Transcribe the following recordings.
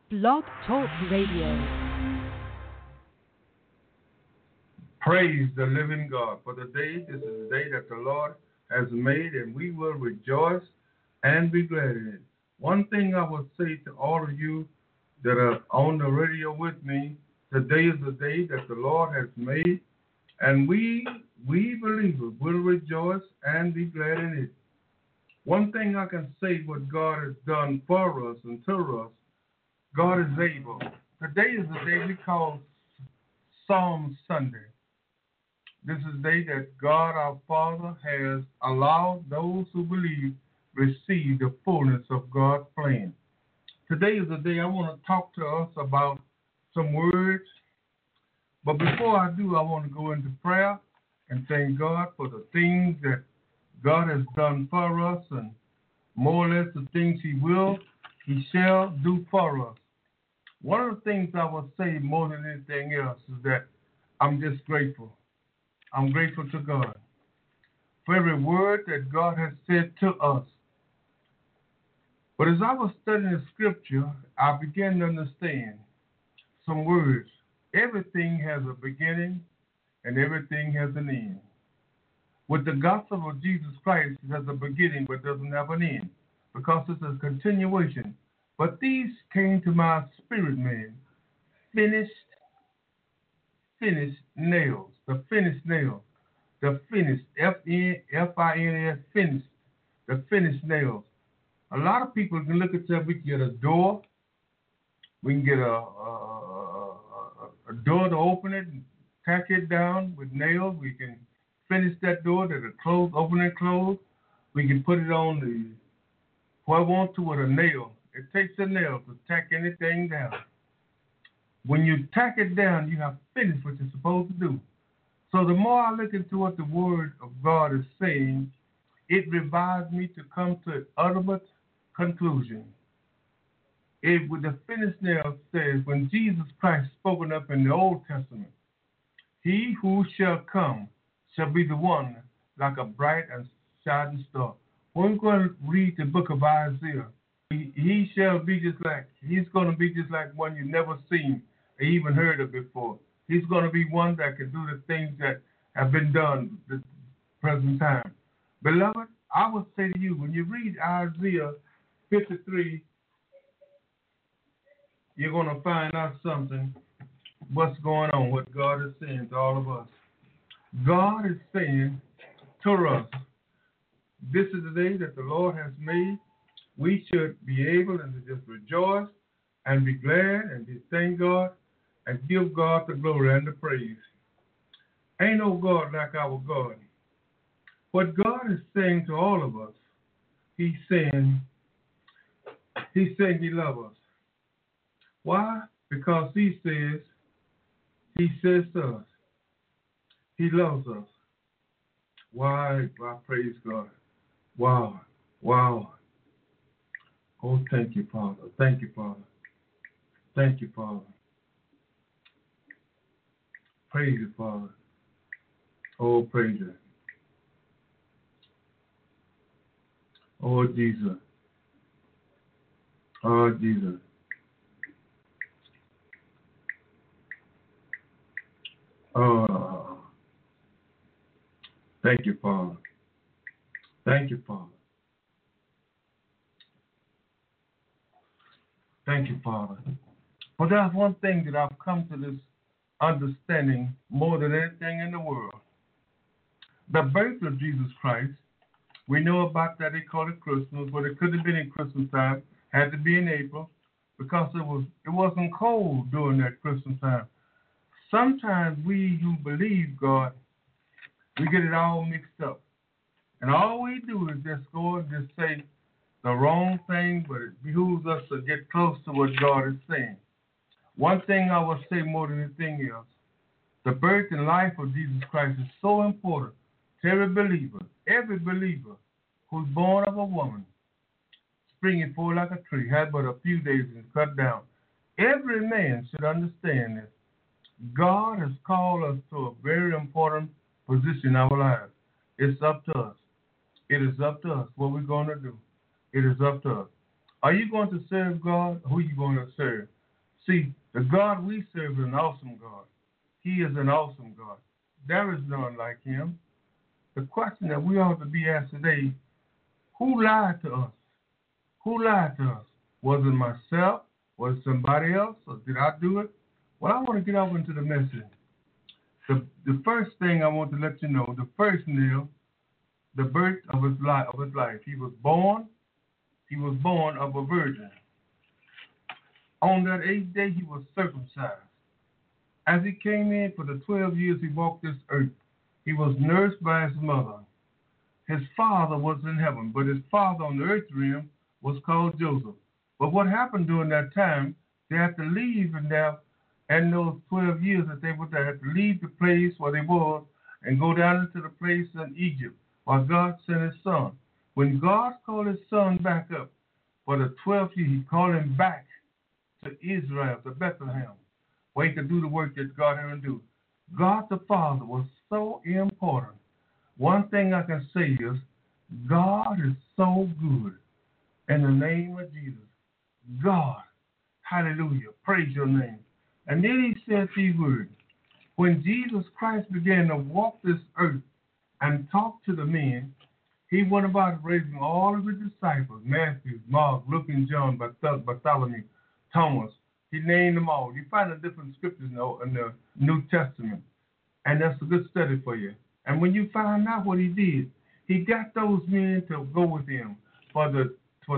Blog Talk Radio. Praise the living God for the day. This is the day that the Lord has made, and we will rejoice and be glad in it. One thing I will say to all of you that are on the radio with me, today is the day that the Lord has made, and we believers will rejoice and be glad in it. One thing I can say what God has done for us and to us, God is able. Today is the day we call Psalm Sunday. This is the day that God our Father has allowed those who believe receive the fullness of God's plan. Today is the day I want to talk to us about some words. But before I do, I want to go into prayer and thank God for the things that God has done for us and more or less the things He shall do for us. One of the things I will say more than anything else is that I'm just grateful. I'm grateful to God for every word that God has said to us. But as I was studying the scripture, I began to understand some words. Everything has a beginning and everything has an end. With the gospel of Jesus Christ, it has a beginning but doesn't have an end because it's a continuation. But these came to my spirit, man. Finished nails. The finished nails. The finished, F-I-N-S, finished. The finished nails. A lot of people can look at that. We can get a door. We can get a door to open it and tack it down with nails. We can finish that door that are closed, open and close. We can put it on the where I want to with a nail. It takes a nail to tack anything down. When you tack it down, you have finished what you're supposed to do. So the more I look into what the Word of God is saying, it revives me to come to an ultimate conclusion. With the finished nail says, when Jesus Christ spoken up in the Old Testament, he who shall come shall be the one like a bright and shining star. When we're going to read the book of Isaiah, he shall be just like, he's going to be just like one you've never seen or even heard of before. He's going to be one that can do the things that have been done at the present time. Beloved, I would say to you, when you read Isaiah 53, you're going to find out something, what's going on, what God is saying to all of us. God is saying to us, this is the day that the Lord has made. We should be able to just rejoice and be glad and just thank God and give God the glory and the praise. Ain't no God like our God. What God is saying to all of us, He's saying He loves us. Why? Because He says to us, He loves us. Why? Why, praise God. Wow. Oh, thank you, Father. Thank you, Father. Thank you, Father. Praise you, Father. Oh, praise you. Oh, Jesus. Oh, Jesus. Oh, thank you, Father. Thank you, Father. Thank you, Father. But there's one thing that I've come to this understanding more than anything in the world. The birth of Jesus Christ, we know about that. They call it Christmas, but it could have been in Christmas time, had to be in April, because it wasn't cold during that Christmas time. Sometimes we who believe God, we get it all mixed up. And all we do is just go and just say the wrong thing, but it behooves us to get close to what God is saying. One thing I will say more than anything else, the birth and life of Jesus Christ is so important to every believer who's born of a woman, springing forth like a tree, had but a few days and cut down. Every man should understand this. God has called us to a very important position in our lives. It's up to us. It is up to us what we're going to do. It is up to us. Are you going to serve God? Who are you going to serve? See, the God we serve is an awesome God. He is an awesome God. There is none like him. The question that we ought to be asked today, who lied to us? Who lied to us? Was it myself? Was it somebody else? Or did I do it? Well, I want to get over into the message. The first thing I want to let you know, the first nail, the birth of his life. He was born of a virgin. On that 8th day, he was circumcised. As he came in for the 12 years he walked this earth, he was nursed by his mother. His father was in heaven, but his father on the earth realm was called Joseph. But what happened during that time, they had to leave and those 12 years that they were there, had to leave the place where they were and go down into the place in Egypt while God sent his son. When God called his son back up for the 12th year, he called him back to Israel, to Bethlehem, where he could do the work that God had him do. God the Father was so important. One thing I can say is, God is so good. In the name of Jesus, God, hallelujah, praise your name. And then he said these words, when Jesus Christ began to walk this earth and talk to the men, he went about raising all of his disciples, Matthew, Mark, Luke, and John, Bartholomew, Thomas. He named them all. You find the different scriptures in the New Testament, and that's a good study for you. And when you find out what he did, he got those men to go with him for the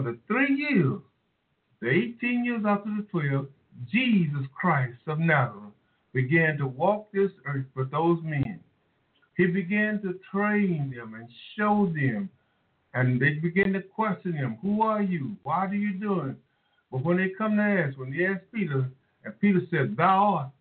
3 years, the 18 years after the 12. Jesus Christ of Nazareth began to walk this earth with those men. He began to train them and show them, and they began to question him. Who are you? Why are you doing? But when they come to ask, when they asked Peter, and Peter said, Thou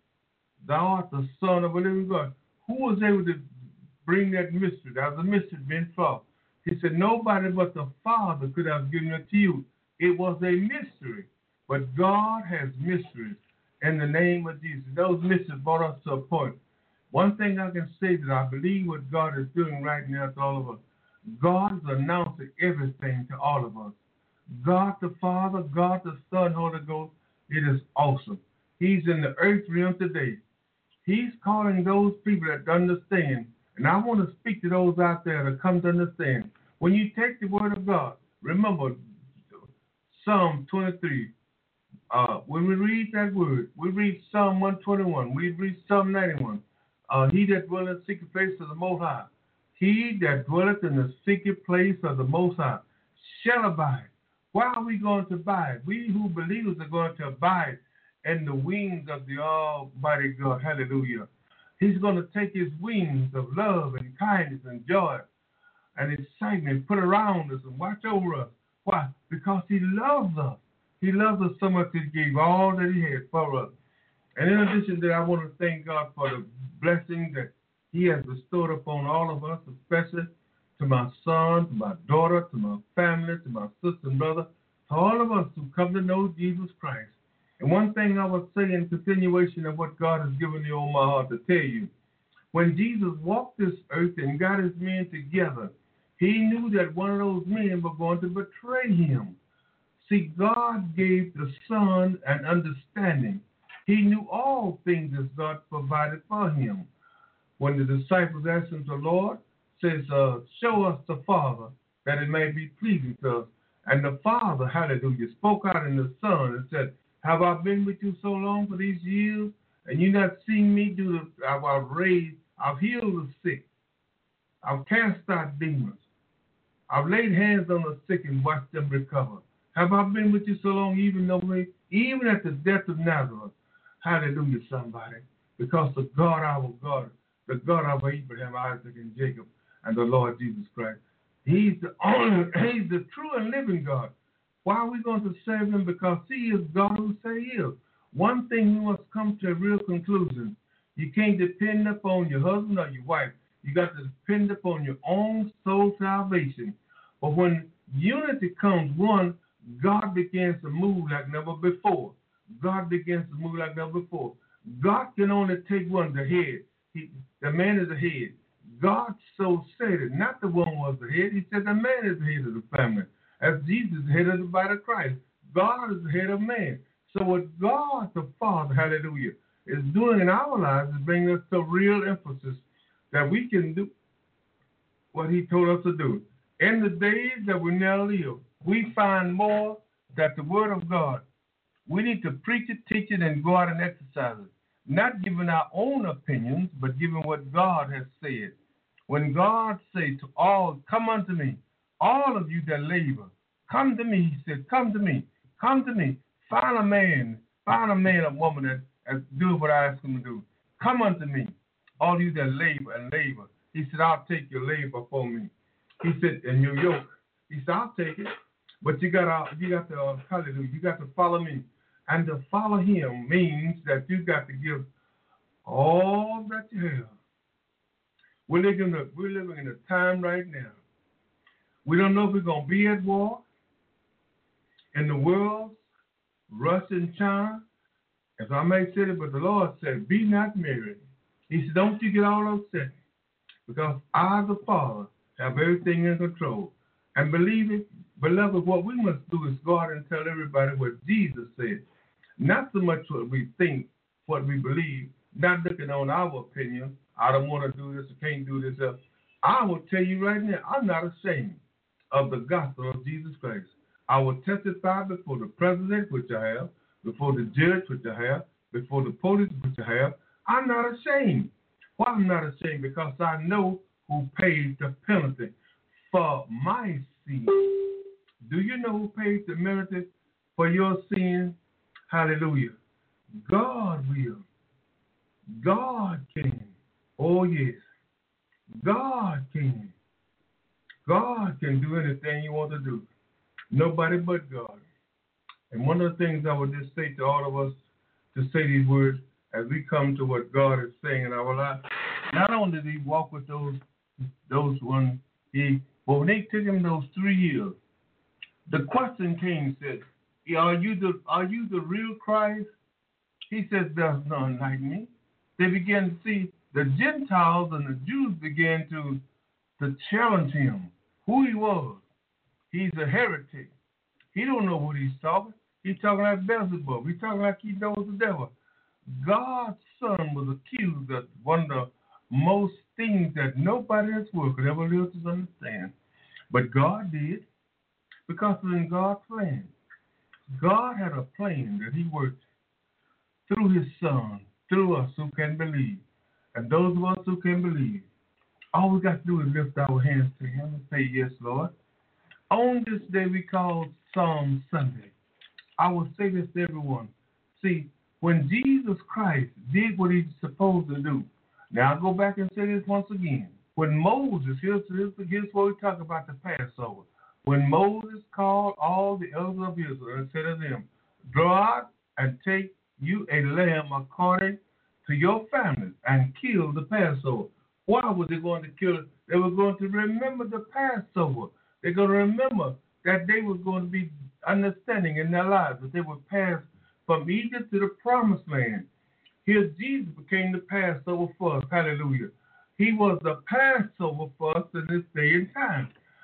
art the Son of a living God. Who was able to bring that mystery? That was a mystery being solved. He said, nobody but the Father could have given it to you. It was a mystery. But God has mysteries in the name of Jesus. Those mysteries brought us to a point. One thing I can say that I believe what God is doing right now to all of us, God is announcing everything to all of us. God the Father, God the Son, Holy Ghost, it is awesome. He's in the earth realm today. He's calling those people that understand. And I want to speak to those out there that come to understand. When you take the word of God, remember Psalm 23. When we read that word, we read Psalm 121. We read Psalm 91. He that dwelleth in the secret place of the Most High. He that dwelleth in the secret place of the Most High shall abide. Why are we going to abide? We who believers are going to abide in the wings of the Almighty God. Hallelujah. He's going to take his wings of love and kindness and joy and excitement, put around us and watch over us. Why? Because he loves us. He loves us so much that he gave all that he had for us. And in addition to that, I want to thank God for the blessing that he has bestowed upon all of us, especially to my son, to my daughter, to my family, to my sister and brother, to all of us who come to know Jesus Christ. And one thing I will say in continuation of what God has given me on my heart to tell you, when Jesus walked this earth and got his men together, he knew that one of those men were going to betray him. See, God gave the Son an understanding. He knew all things as God provided for him. When the disciples asked him, the Lord says, show us the Father, that it may be pleasing to us. And the Father, hallelujah, spoke out in the Son and said, have I been with you so long for these years, and you not seen me do the, I've healed the sick, I've cast out demons, I've laid hands on the sick and watched them recover. Have I been with you so long, even at the death of Nazareth? Hallelujah, somebody. Because the God, our God, the God of Abraham, Isaac, and Jacob, and the Lord Jesus Christ, he's the true and living God. Why are we going to serve him? Because he is God who say he is. One thing we must come to a real conclusion. You can't depend upon your husband or your wife. You got to depend upon your own soul salvation. But when unity comes one, God begins to move like never before. God begins to move like never before. God can only take one, the head. The man is the head. God so said it. Not the woman was the head. He said the man is the head of the family. As Jesus is the head of the body of Christ. God is the head of man. So what God the Father, hallelujah, is doing in our lives is bringing us to real emphasis that we can do what he told us to do. In the days that we now live, we find more that the word of God, we need to preach it, teach it, and go out and exercise it. Not giving our own opinions, but giving what God has said. When God said to all, come unto me, all of you that labor, come to me, he said, come to me, come to me. Find a man, or woman that do what I ask him to do. Come unto me, all you that labor and labor. He said, I'll take your labor for me. He said, and your yoke. He said, I'll take it. But you got to, hallelujah, you got to follow me. And to follow him means that you got to give all that you have. We're living in a time right now. We don't know if we're going to be at war. In the world, Russia and China, as I may say it, but the Lord said, be not merry. He said, don't you get all upset, because I, the Father, have everything in control. And believe it, beloved, what we must do is go out and tell everybody what Jesus said. Not so much what we think, what we believe, not looking on our opinion. I don't want to do this, I can't do this. I will tell you right now, I'm not ashamed of the gospel of Jesus Christ. I will testify before the president, which I have, before the judge, which I have, before the police, which I have. I'm not ashamed. Why I'm not ashamed? Because I know who paid the penalty for my sin. Do you know who paid the penalty for your sin? Hallelujah. God will. God can. Oh, yes. God can. God can do anything you want to do. Nobody but God. And one of the things I would just say to all of us to say these words as we come to what God is saying in our life. Not only did he walk with those ones, but when they took him those 3 years, the question came, said, are you the real Christ? He says, there's none like me. They began to see the Gentiles and the Jews began to challenge him, who he was. He's a heretic. He don't know what he's talking. He's talking like Beelzebub. He's talking like he knows the devil. God's son was accused of one of the most things that nobody else could ever live to understand. But God did, because it was in God's plan. God had a plan that he worked through his son, through us who can believe. And those of us who can believe, all we got to do is lift our hands to him and say, yes, Lord. On this day we call Psalm Sunday, I will say this to everyone. See, when Jesus Christ did what he's supposed to do, now I'll go back and say this once again. When Moses, here's what we talk about the Passover. When Moses called all the elders of Israel and said to them, draw out and take you a lamb according to your families and kill the Passover. Why were they going to kill it? They were going to remember the Passover. They're going to remember that they were going to be understanding in their lives, that they would pass from Egypt to the promised land. Here Jesus became the Passover for us. Hallelujah. He was the Passover for us in this day and time.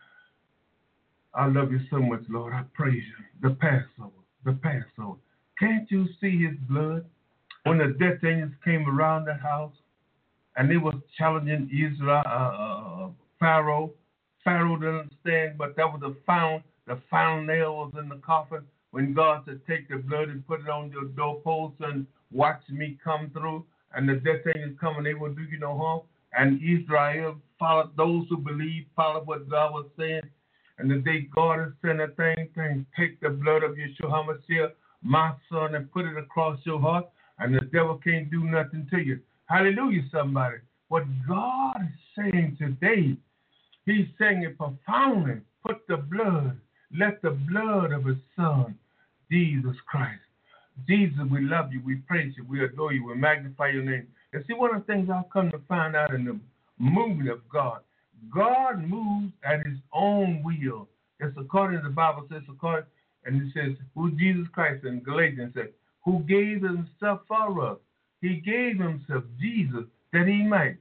I love you so much, Lord. I praise you. The Passover. The Passover. Can't you see his blood? When the death angels came around the house and they were challenging Israel, Pharaoh. Pharaoh didn't understand, but that was the final nail was in the coffin when God said, take the blood and put it on your doorpost and watch me come through. And the death angels come and they will do you no harm. And Israel followed, those who believed, followed what God was saying. And the day God has sent a thing, take the blood of Yeshua HaMashiach, my son, and put it across your heart, and the devil can't do nothing to you. Hallelujah, somebody. What God is saying today, he's saying it profoundly. Put the blood, let the blood of his son, Jesus Christ. Jesus, we love you, we praise you, we adore you, we magnify your name. And see, one of the things I've come to find out in the movement of God, God moves at his own will. It's according to the Bible says, and it says, who Jesus Christ in Galatians said, who gave himself for us. He gave himself, Jesus, that he might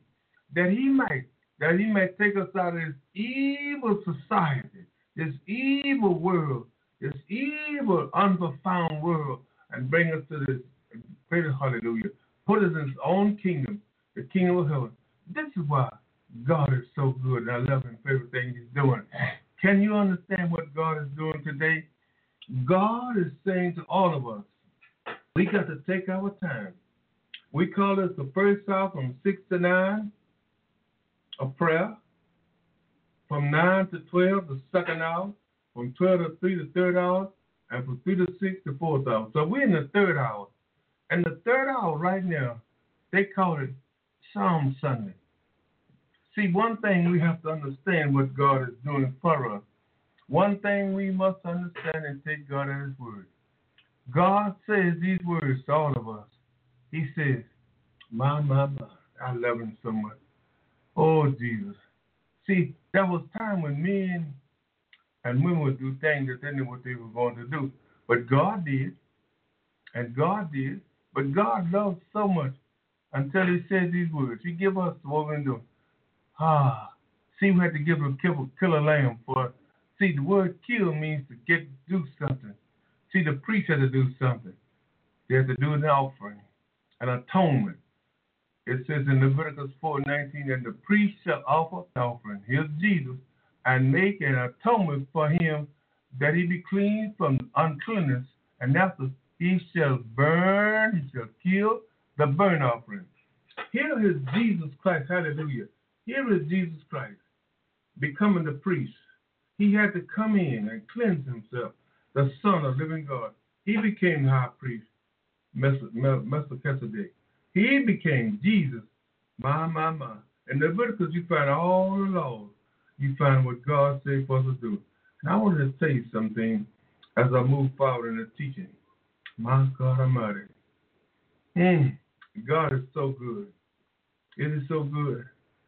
take us out of this evil society, this evil world, this evil, unprofound world and bring us to this great hallelujah. Put us in his own kingdom, the kingdom of heaven. This is why God is so good, and I love him for everything he's doing. Can you understand what God is doing today? God is saying to all of us, we got to take our time. We call this the first hour from 6 to 9, a prayer. From 9 to 12, the second hour. From 12 to 3, the third hour. And from 3 to 6, the fourth hour. So we're in the third hour. And the third hour right now, they call it Psalm Sunday. See, one thing we have to understand what God is doing for us. One thing we must understand and take God at his word. God says these words to all of us. He says, my, I love him so much. Oh, Jesus. See, there was time when men and women would do things that they knew what they were going to do. But God did, and God did. But God loves so much until he said these words. He give us what we're doing. See, we had to give a kill a lamb for. See, the word kill means to do something. See, the priest had to do something. They had to do an offering, an atonement. It says in Leviticus 4:19 that the priest shall offer an offering. Here's Jesus, and make an atonement for him that he be clean from uncleanness, and after he shall kill the burnt offering. Here is Jesus Christ, hallelujah. Here is Jesus Christ becoming the priest. He had to come in and cleanse himself, the Son of living God. He became the high priest, Melchizedek. He became Jesus, my. In Leviticus, you find all the laws. You find what God said for us to do. And I want to tell you something as I move forward in the teaching. My God Almighty. God is so good. It is so good.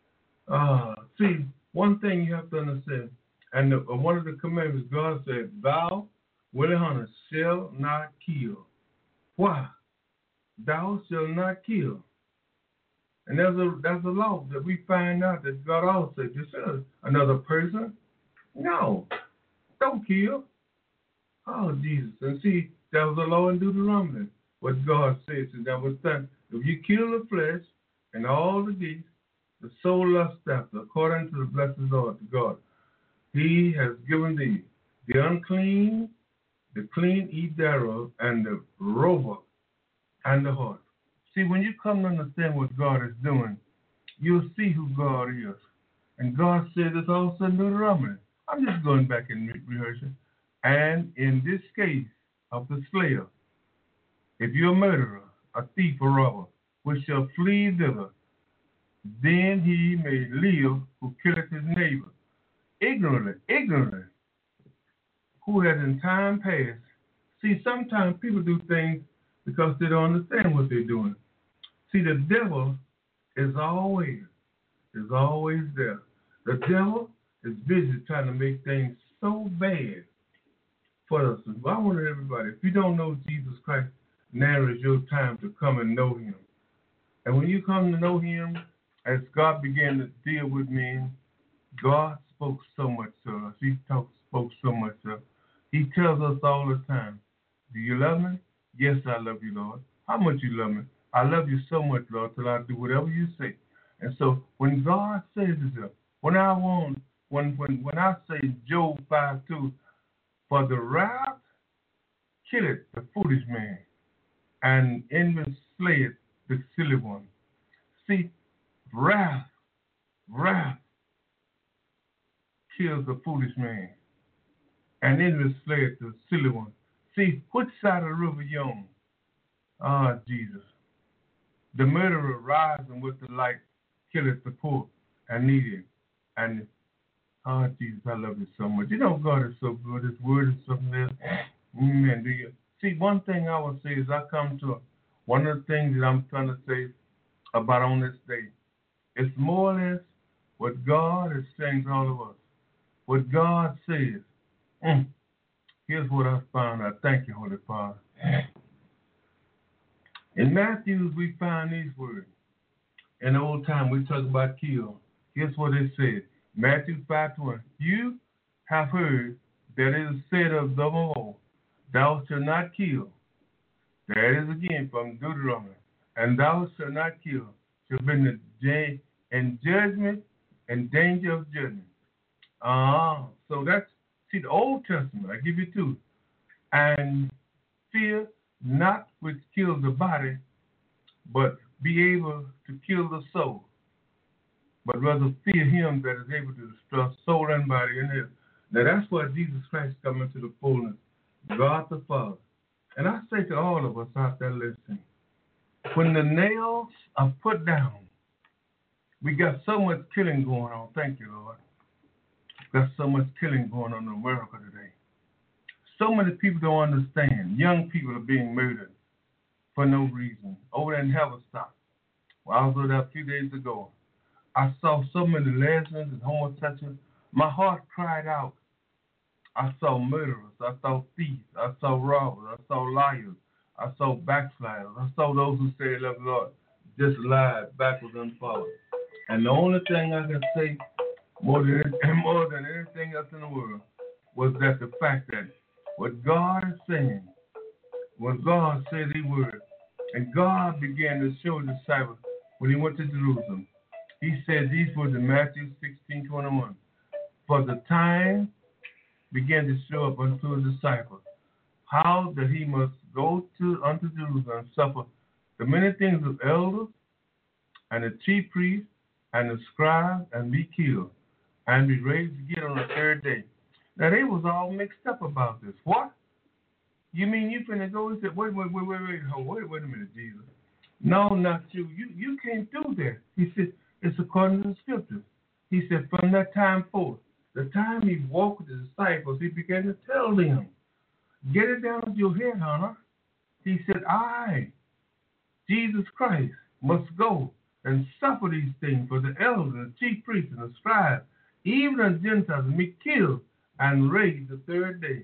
See, one thing you have to understand, and one of the commandments, God said, thou, Willie Hunter, shall not kill. Why? Thou shalt not kill. And there's a law that we find out that God also just says, another person? No, don't kill. Oh, Jesus. And see, there was a law in Deuteronomy, what God says, and that was done. If you kill the flesh and all the deeds, the soul lusts after, according to the blessed Lord God, he has given thee the unclean, the clean eat thereof, and the roebuck and the heart. See, when you come to understand what God is doing, you'll see who God is. And God said this also in Deuteronomy. I'm just going back and rehearsing. And in this case of the slayer, if you're a murderer, a thief, or robber, which shall flee thither, then he may live who killeth his neighbor. Ignorantly, who has in time past. See, sometimes people do things because they don't understand what they're doing. See, the devil is always there. The devil is busy trying to make things so bad for us. I want everybody, if you don't know Jesus Christ, now is your time to come and know him. And when you come to know him, as God began to deal with me, God spoke so much to us. He spoke so much to us. He tells us all the time, do you love me? Yes, I love you, Lord. How much you love me? I love you so much, Lord, till I do whatever you say. And so when God says this, when I say Job 5:2, for the wrath killeth the foolish man, and envy slayeth the silly one. See, wrath kills the foolish man, and envy slayeth the silly one. See, which side of the river you on? Ah, Jesus. The murderer rising with the light killeth the poor and needy. And, oh, Jesus, I love you so much. You know, God is so good. His word is something else. Amen. Do you? See, one thing I would say is I come to one of the things that I'm trying to say about on this day. It's more or less what God is saying to all of us. What God says. Here's what I found out. Thank you, Holy Father. In Matthew, we find these words. In the old time, we talk about kill. Here's what it says. Matthew 5:20. You have heard that it is said of the old, thou shalt not kill. There it is again from Deuteronomy. And thou shalt not kill, shall be in judgment and danger of judgment. So that's, see, the Old Testament, I give you two. And fear not which kills the body, but be able to kill the soul. But rather fear him that is able to destroy soul and body in hell. Now that's why Jesus Christ come into the fullness, God the Father. And I say to all of us out there listening, when the nails are put down, we got so much killing going on. Thank you, Lord. Got so much killing going on in America today. So many people don't understand. Young people are being murdered for no reason. Over there in Haverstock, where I was over there a few days ago, I saw so many lesbians and homosexuals. My heart cried out. I saw murderers. I saw thieves. I saw robbers. I saw liars. I saw backsliders. I saw those who say, love the Lord, just lied backwards and forwards. And the only thing I can say more than anything else in the world was that the fact that what God is saying, what God said he would, and God began to show the disciples when he went to Jerusalem. He said these words in Matthew 16:21. For the time began to show up unto his disciples how that he must go unto Jerusalem and suffer the many things of elders and the chief priests and the scribes and be killed and be raised again on the third day. Now they was all mixed up about this. What? You mean you finna go? He said, wait a minute, Jesus. No, not you. You can't do that. He said, it's according to the scriptures. He said, from that time forth, the time he walked with the disciples, he began to tell them, get it down with your head, Hunter. He said, I, Jesus Christ, must go and suffer these things for the elders and the chief priests and the scribes, even the Gentiles, and be killed and raised the third day.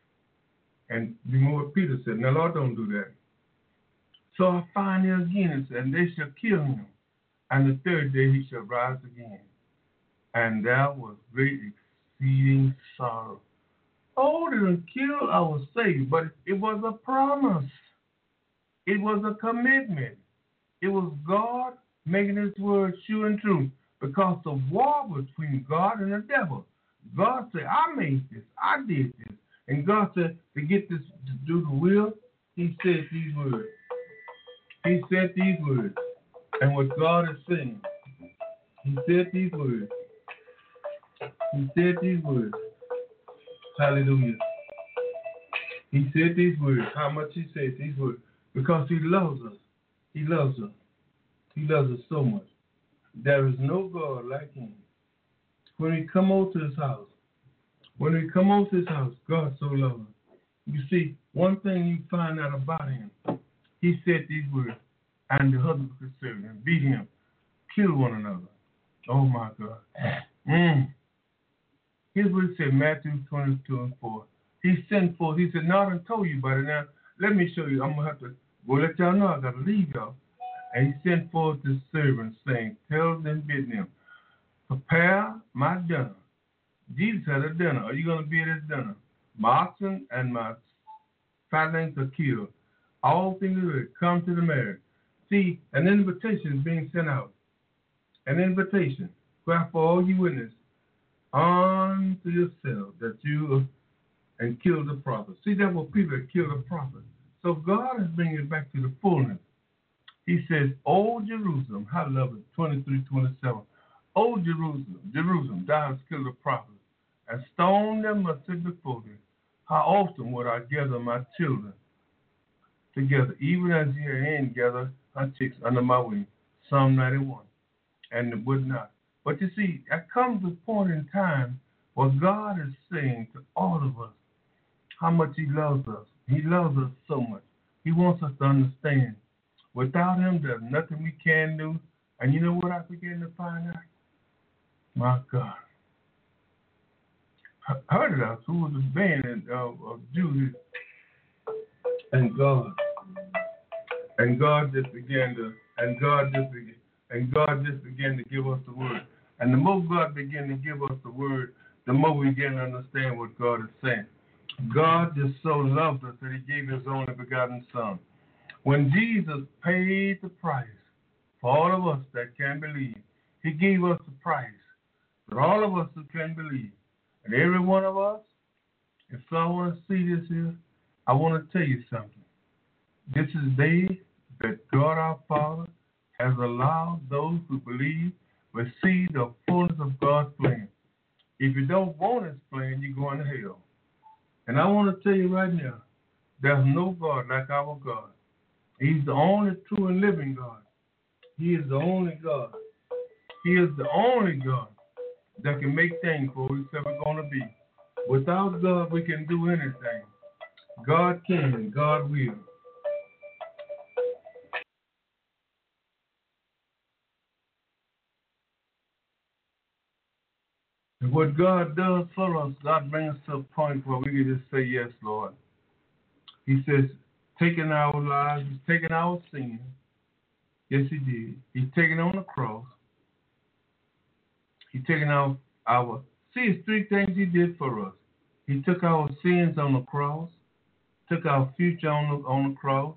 And remember what Peter said, now Lord, don't do that. So I find here again, it said, and they shall kill him, and the third day he shall rise again. And there was great exceeding sorrow. Oh, they didn't kill our Savior, but it was a promise. It was a commitment. It was God making his word sure and true because the war was between God and the devil. God said, I made this. I did this. And God said, to get this to do the will, he said these words. He said these words. And what God is saying, he said these words. He said these words. Hallelujah. He said these words. How much he said these words? Because he loves us. He loves us. He loves us so much. There is no God like him. When we come over to his house, God so loves us. You see, one thing you find out about him, he said these words, and the husband could serve him, beat him, kill one another. Oh my God. Here's what he said, Matthew 22:4. He sent forth, he said, no, I done told you about it. Now, let me show you. I'm going to have to go let y'all know. I got to leave y'all. And he sent forth his servants, saying, tell them, bid them, prepare my dinner. Jesus had a dinner. Are you going to be at his dinner? My oxen and my fatlings are killed. All things are ready. Come to the marriage. See, an invitation is being sent out. An invitation. Wherefore, all you witnesses, unto yourself that you and kill the prophet. See, that was people that killed the prophet. So God is bringing it back to the fullness. He says, O Jerusalem, I love it, 23:27. O Jerusalem, Jerusalem, thou hast killed the prophet, and stoned them that sit before thee. How often would I gather my children together, even as your hen gather her chicks under my wing. Psalm 91. And it would not. But you see, there comes a point in time where God is saying to all of us how much he loves us. He loves us so much. He wants us to understand. Without him, there's nothing we can do. And you know what I began to find out? My God. I heard it out. Who was a band of Jews. And God just began to give us the word. And the more God began to give us the word, the more we begin to understand what God is saying. God just so loved us that he gave his only begotten son. When Jesus paid the price for all of us that can believe, he gave us the price for all of us who can believe. And every one of us, if I want to see this here, I want to tell you something. This is the day that God our Father has allowed those who believe receive the fullness of God's plan. If you don't want his plan, you're going to hell. And I want to tell you right now, there's no God like our God. He's the only true and living God. He is the only God. He is the only God that can make things for us that we're going to be. Without God, we can do anything. God can, God will. And what God does for us, God brings us to a point where we can just say, yes, Lord. He says, taking our lives, he's taking our sin. Yes, he did. He's taking on the cross. He's taking our see, it's three things he did for us. He took our sins on the cross, took our future on the cross,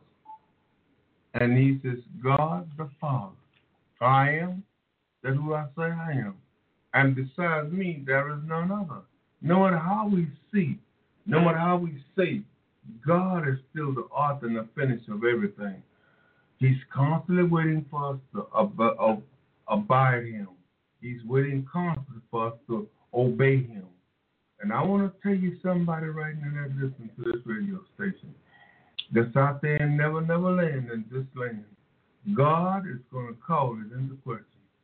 and he says, God the Father, I am, that's who I say I am. And besides me, there is none other. No matter how we see, no matter how we say, God is still the author and the finisher of everything. He's constantly waiting for us to abide him. He's waiting constantly for us to obey him. And I want to tell you somebody right now that listens to this radio station that's out there in Never Land in this land. God is going to call it into question.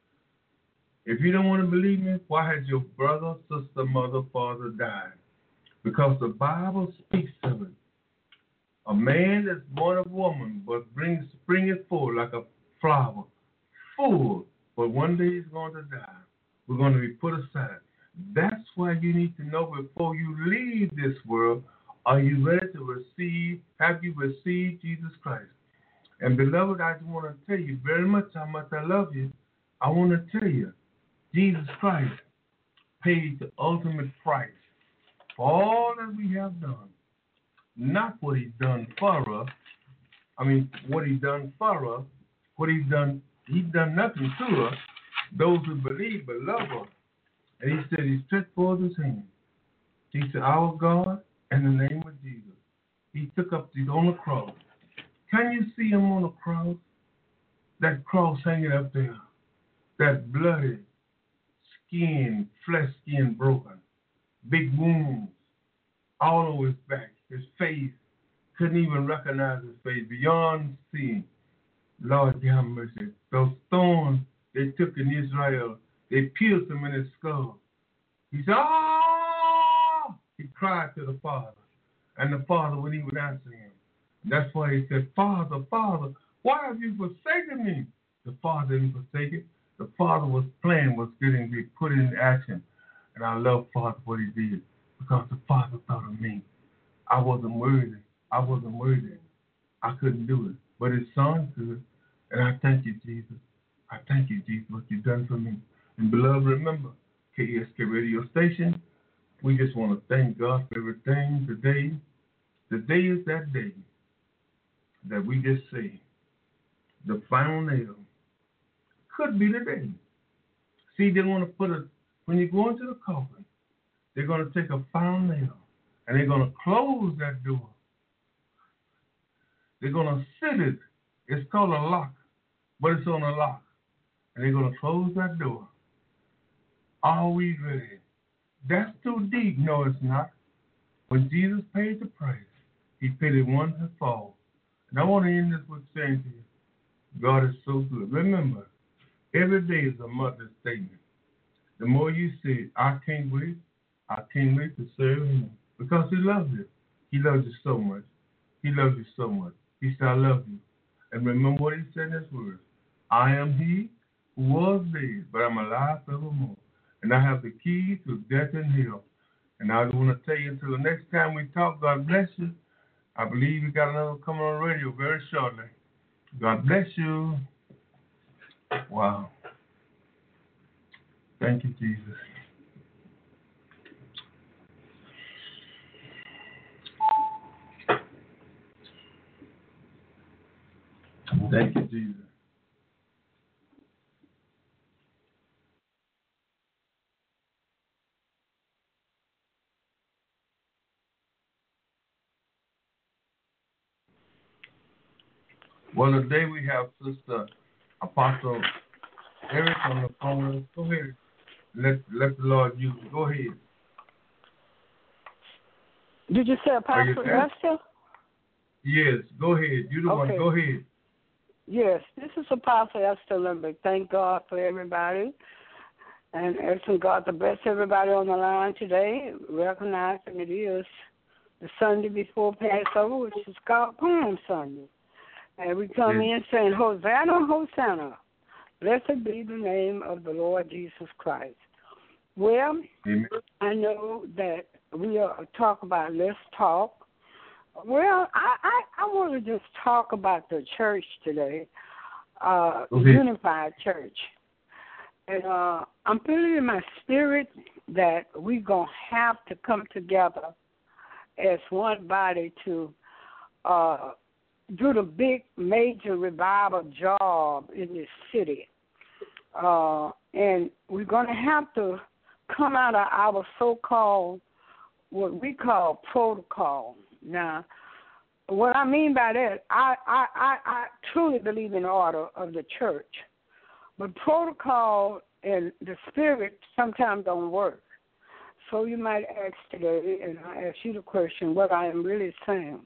If you don't want to believe me, why has your brother, sister, mother, father died? Because the Bible speaks of it. A man that's born of woman, but springeth forth like a flower, full, but one day he's going to die. We're going to be put aside. That's why you need to know before you leave this world, are you ready to receive, have you received Jesus Christ? And beloved, I just want to tell you very much how much I love you. I want to tell you, Jesus Christ paid the ultimate price for all that we have done. Not what he's done for us. I mean, what he's done for us, what he's done nothing to us. Those who believe but love us. And he said he stretched forth his hand. He said, our God, in the name of Jesus. He took up, he's on the cross. Can you see him on the cross? That cross hanging up there. That bloody skin, flesh skin broken. Big wounds all over his back. His face, couldn't even recognize his face. Beyond seeing. Lord, have mercy. Those thorns they took in Israel, they pierced him in his skull. He said, ah! He cried to the Father. And the Father wouldn't even answer him. And that's why he said, Father, Father, why have you forsaken me? The Father didn't forsake it. The Father's plan was getting to be put into action. And I love Father what he did. Because the Father thought of me. I wasn't worthy. I couldn't do it. But his son could. And I thank you, Jesus. I thank you, Jesus, what you've done for me. And beloved, remember, KSK radio station, we just want to thank God for everything today. Today is that day that we just say the final nail could be the day. See, they want to put when you go into the coffin, they're going to take a final nail and they're going to close that door. They're going to sit it. It's called a lock, but it's on a lock. And they're going to close that door. Are we ready? That's too deep. No, it's not. When Jesus paid the price, he paid it once and for all. And I want to end this with saying to you, God is so good. Remember, every day is a mother's statement. The more you say, I can't wait to serve him. Because he loves you. He loves you so much. He loves you so much. He said, I love you. And remember what he said in his words. I am he who was dead, but I'm alive forevermore. And I have the key to death and hell. And I want to tell you until the next time we talk, God bless you. I believe we got another coming on the radio very shortly. God bless you. Wow. Thank you, Jesus. Thank you, Jesus. Well, today we have Sister Apostle Eric on the phone. Go ahead. Let the Lord use you. Go ahead. Did you say Apostle Esther? Yes, go ahead. You the one. Go ahead. Yes, this is Apostle Esther Limbrick. Thank God for everybody. And asking God to bless everybody on the line today, recognizing it is the Sunday before Passover, which is called Palm Sunday. And we come in saying, Hosanna, Hosanna. Blessed be the name of the Lord Jesus Christ. Well, Amen. I know that we are talking about Let's Talk. Well, I want to just talk about the church today, the Unified Church. And I'm feeling in my spirit that we're going to have to come together as one body to do the big major revival job in this city. And we're going to have to come out of our so-called, what we call protocol. Now, what I mean by that, I truly believe in the order of the church. But protocol and the spirit sometimes don't work. So you might ask today, and I ask you the question, what I am really saying.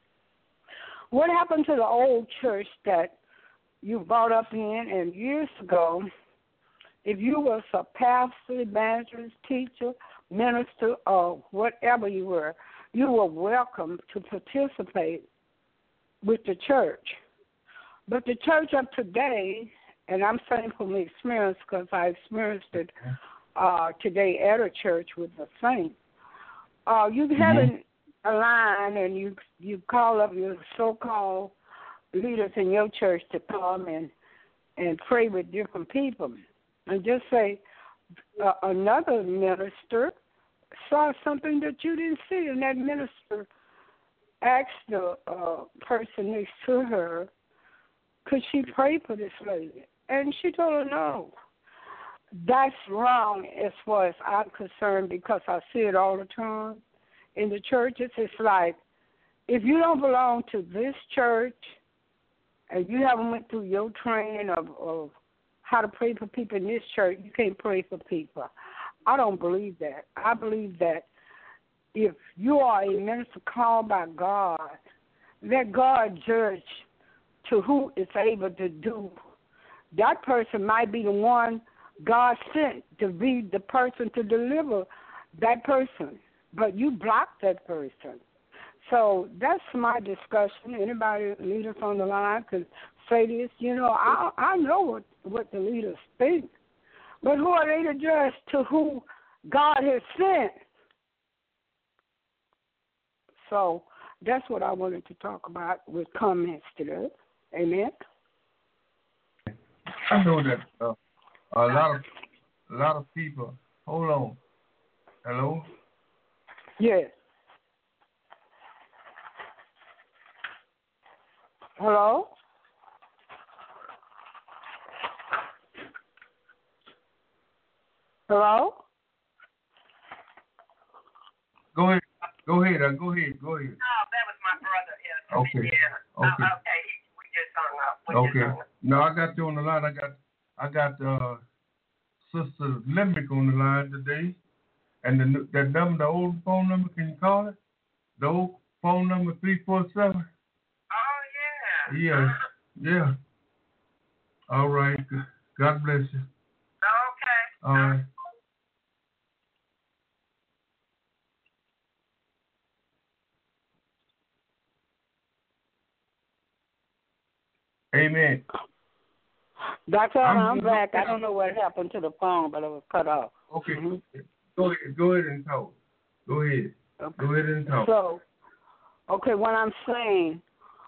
What happened to the old church that you brought up in, and years ago, if you was a pastor, evangelist, teacher, minister, or whatever you were welcome to participate with the church. But the church of today, and I'm saying from experience because I experienced it today at a church with the saints, you having a line and you call up your so-called leaders in your church to come and pray with different people. And just say another minister saw something that you didn't see, and that minister asked the person next to her, could she pray for this lady? And she told her no. That's wrong as far as I'm concerned because I see it all the time in the churches. It's like if you don't belong to this church and you haven't went through your training of how to pray for people in this church, you can't pray for people. I don't believe that. I believe that if you are a minister called by God, let God judge to who is able to do. That person might be the one God sent to be the person to deliver that person, but you block that person. So that's my discussion. Anybody, leaders on the line, could say this. You know, I know what the leaders think, but who are they to judge to who God has sent? So that's what I wanted to talk about with comments today. Amen. I know that a lot of people. Hold on. Hello. Yes. Hello. Hello. Go ahead. Go ahead. Oh, that was my brother. Yeah. Okay. Yeah. Okay. Okay. We just hung up. Okay. No, I got you on the line. I got Sister Limbrick on the line today, and that number, the old phone number. Can you call it? The old phone number 347. Oh yeah. Yeah. Yeah. All right. God bless you. Okay. All right. Amen. Dr. I'm back. I don't know what happened to the phone, but it was cut off. Okay. Mm-hmm. Go ahead and talk. Go ahead. Okay. Go ahead and talk. So, okay, what I'm saying,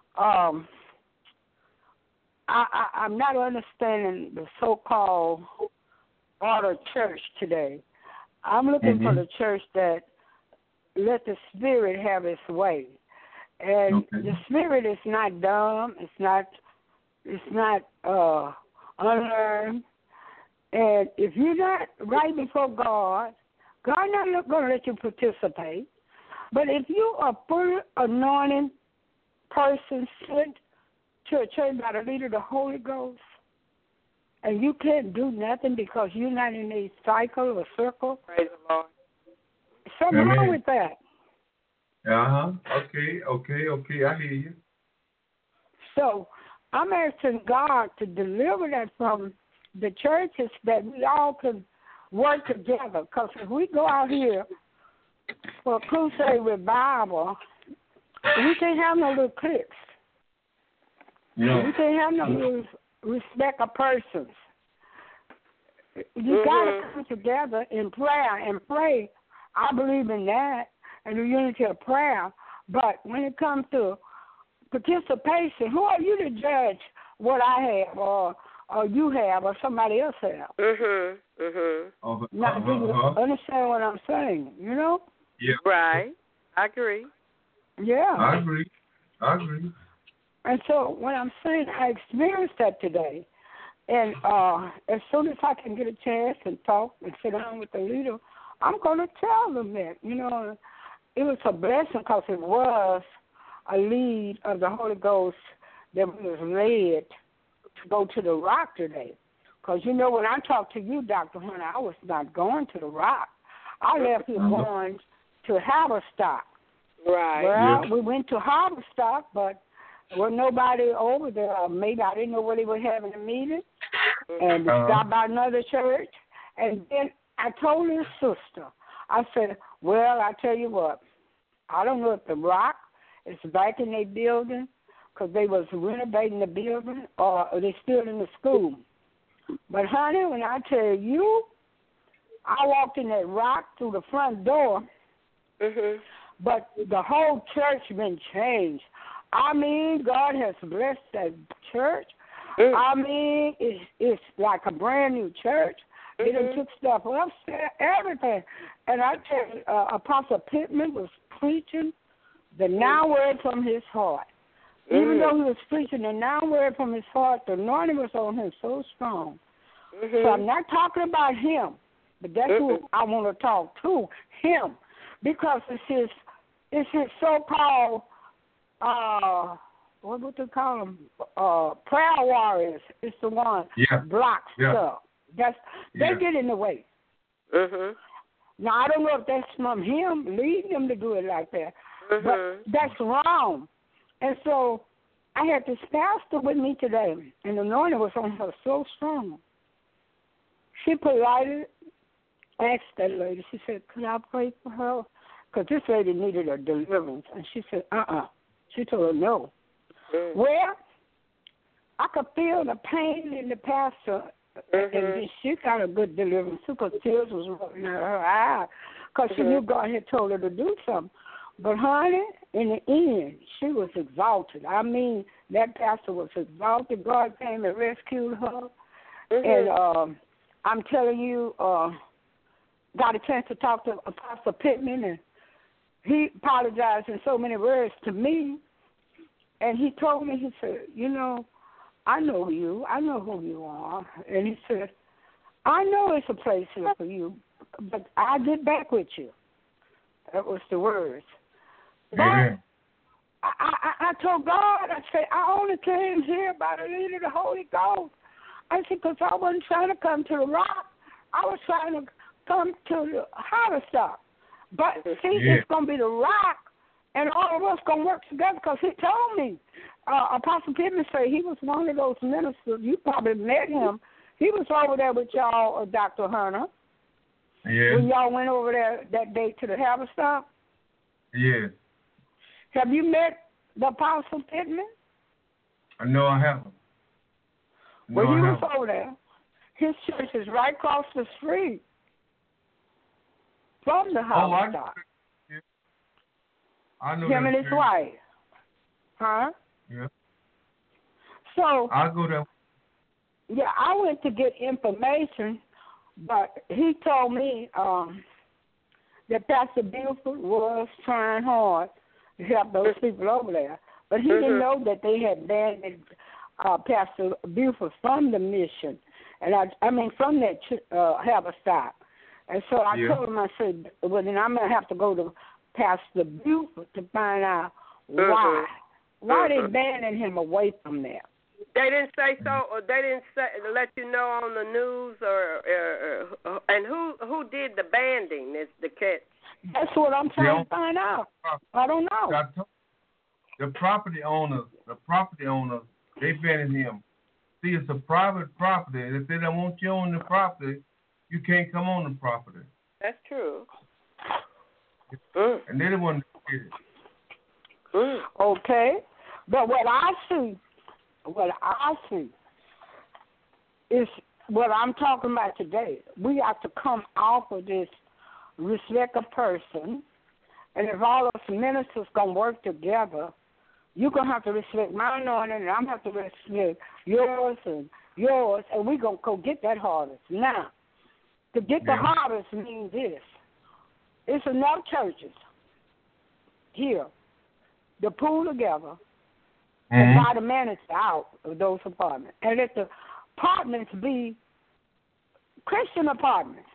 I'm not understanding the so-called order church today. I'm looking for the church that let the Spirit have its way. And the Spirit is not dumb. It's not It's not unlearned. And if you're not right before God, God not going to let you participate. But if you are a fully anointed person sent to a church by the leader of the Holy Ghost, and you can't do nothing because you're not in a cycle or circle, praise the Lord. Something wrong with that. Okay. I hear you. So I'm asking God to deliver that from the churches, that we all can work together. Because if we go out here for a crusade revival, we can't have no little cliques. No. We can't have no little respect of persons. You got to come together in prayer and pray. I believe in that and the unity of prayer. But when it comes to participation, who are you to judge what I have or you have or somebody else have? Now, do you understand what I'm saying? You know? Yeah. Right. I agree. Yeah. I agree. And so what I'm saying, I experienced that today. And as soon as I can get a chance and talk and sit down with the leader, I'm going to tell them that. You know, it was a blessing because it was a lead of the Holy Ghost that was led to go to the Rock today. Because, you know, when I talked to you, Dr. Hunter, I was not going to the Rock. I left here going to Haverstock. Right. Well, we went to Haverstock, but there was nobody over there. Maybe I didn't know where they were having a meeting. And we stopped by another church. And then I told his sister, I said, well, I tell you what, I don't know if the Rock is back in their building because they was renovating the building or they still in the school. But, honey, when I tell you, I walked in that Rock through the front door, but the whole church been changed. I mean, God has blessed that church. I mean, it's like a brand new church. They done took stuff upstairs, everything. And I tell you, Apostle Pittman was preaching the now word from his heart. Even though he was preaching the now word from his heart, the anointing was on him so strong. So I'm not talking about him, but that's who I want to talk to, him. Because it's his so-called, what would they call them? Prayer warriors. It's the one block stuff. They get in the way. Now, I don't know if that's from him leading them to do it like that, but that's wrong. And so I had this pastor with me today, and the anointing was on her so strong. She politely asked that lady, she said, could I pray for her? Because this lady needed a deliverance. And she said, She told her no. Well, I could feel the pain in the pastor, and she got a good deliverance because tears was rolling out of her eyes because she knew God had told her to do something. But, honey, in the end, she was exalted. I mean, that pastor was exalted. God came and rescued her. And I'm telling you, got a chance to talk to Apostle Pittman, and he apologized in so many words to me. And he told me, he said, you know, I know you. I know who you are. And he said, I know it's a place here for you, but I'll get back with you. That was the words. But I told God, I said, I only came here by the lead of the Holy Ghost. I said, because I wasn't trying to come to the Rock. I was trying to come to the Haverstock. But see, it's going to be the Rock, and all of us going to work together because he told me. Apostle Pittman said he was one of those ministers. You probably met him. He was over there with y'all, Dr. Hunter. Yeah. When y'all went over there that day to the Haverstock. Yeah. Have you met the Apostle Pittman? No, I haven't. Well, he was over there. His church is right across the street from the Haverstock. I know him and his wife. Huh? Yeah. So I'll go there. Yeah, I went to get information, but he told me that Pastor Buford was trying hard to help those people over there. But he didn't know that they had banded Pastor Buford from the mission, and I mean from that Haverstock. And so I told him, I said, well, then I'm going to have to go to Pastor Buford to find out why. Why they banning him away from there? They didn't say so, or they didn't let you know on the news, or and who did the banding? Is the catch? That's what I'm trying to find out. I don't know. The property owners, they banned him. See, it's a private property, and if they don't want you on the property, you can't come on the property. That's true. And they're the ones that did it. Okay, but what I see is what I'm talking about today. We have to come off of this respect a person, and if all of us ministers gonna work together, you're gonna have to respect my anointing, and I'm gonna have to respect yours, and we're gonna go get that harvest. Now, to get the harvest means this: it's enough churches here to pull together and buy the manager out of those apartments, and let the apartments be Christian apartments.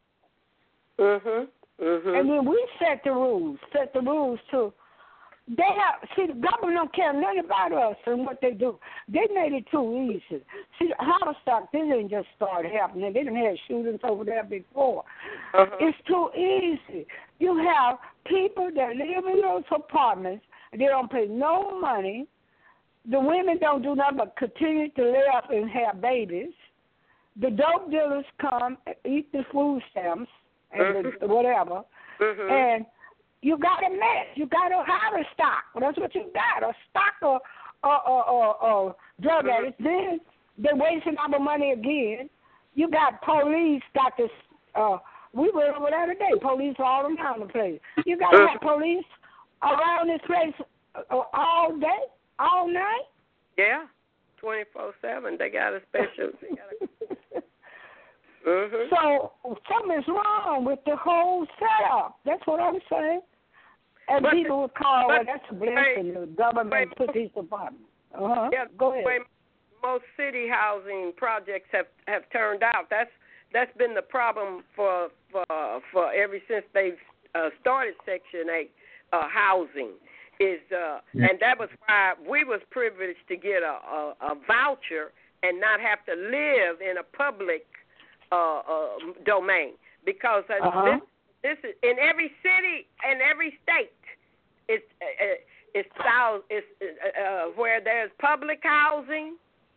And then we set the rules to. They have, see, the government don't care nothing about us and what they do. They made it too easy. See, Haverstock, this didn't just start happening. They didn't have shootings over there before. It's too easy. You have people that live in those apartments. They don't pay no money. The women don't do nothing but continue to lay up and have babies. The dope dealers come, eat the food stamps and whatever, and you got a mess. You got a Haverstock. Well, that's what you got, a stock of drug addicts. Then they're wasting our money again. You got police, got this, we were over there today, police all around the place. You got to have police around this place all day, all night? Yeah, 24/7. They got a special. So something's wrong with the whole setup. That's what I'm saying. And people would call, well, that's a blessing. The government put these apartments. Yeah, go ahead. Most city housing projects have turned out. That's been the problem for ever since they've started Section 8 housing. And that was why we was privileged to get a voucher and not have to live in a public domain, because this is in every city and every state. It's where there's public housing.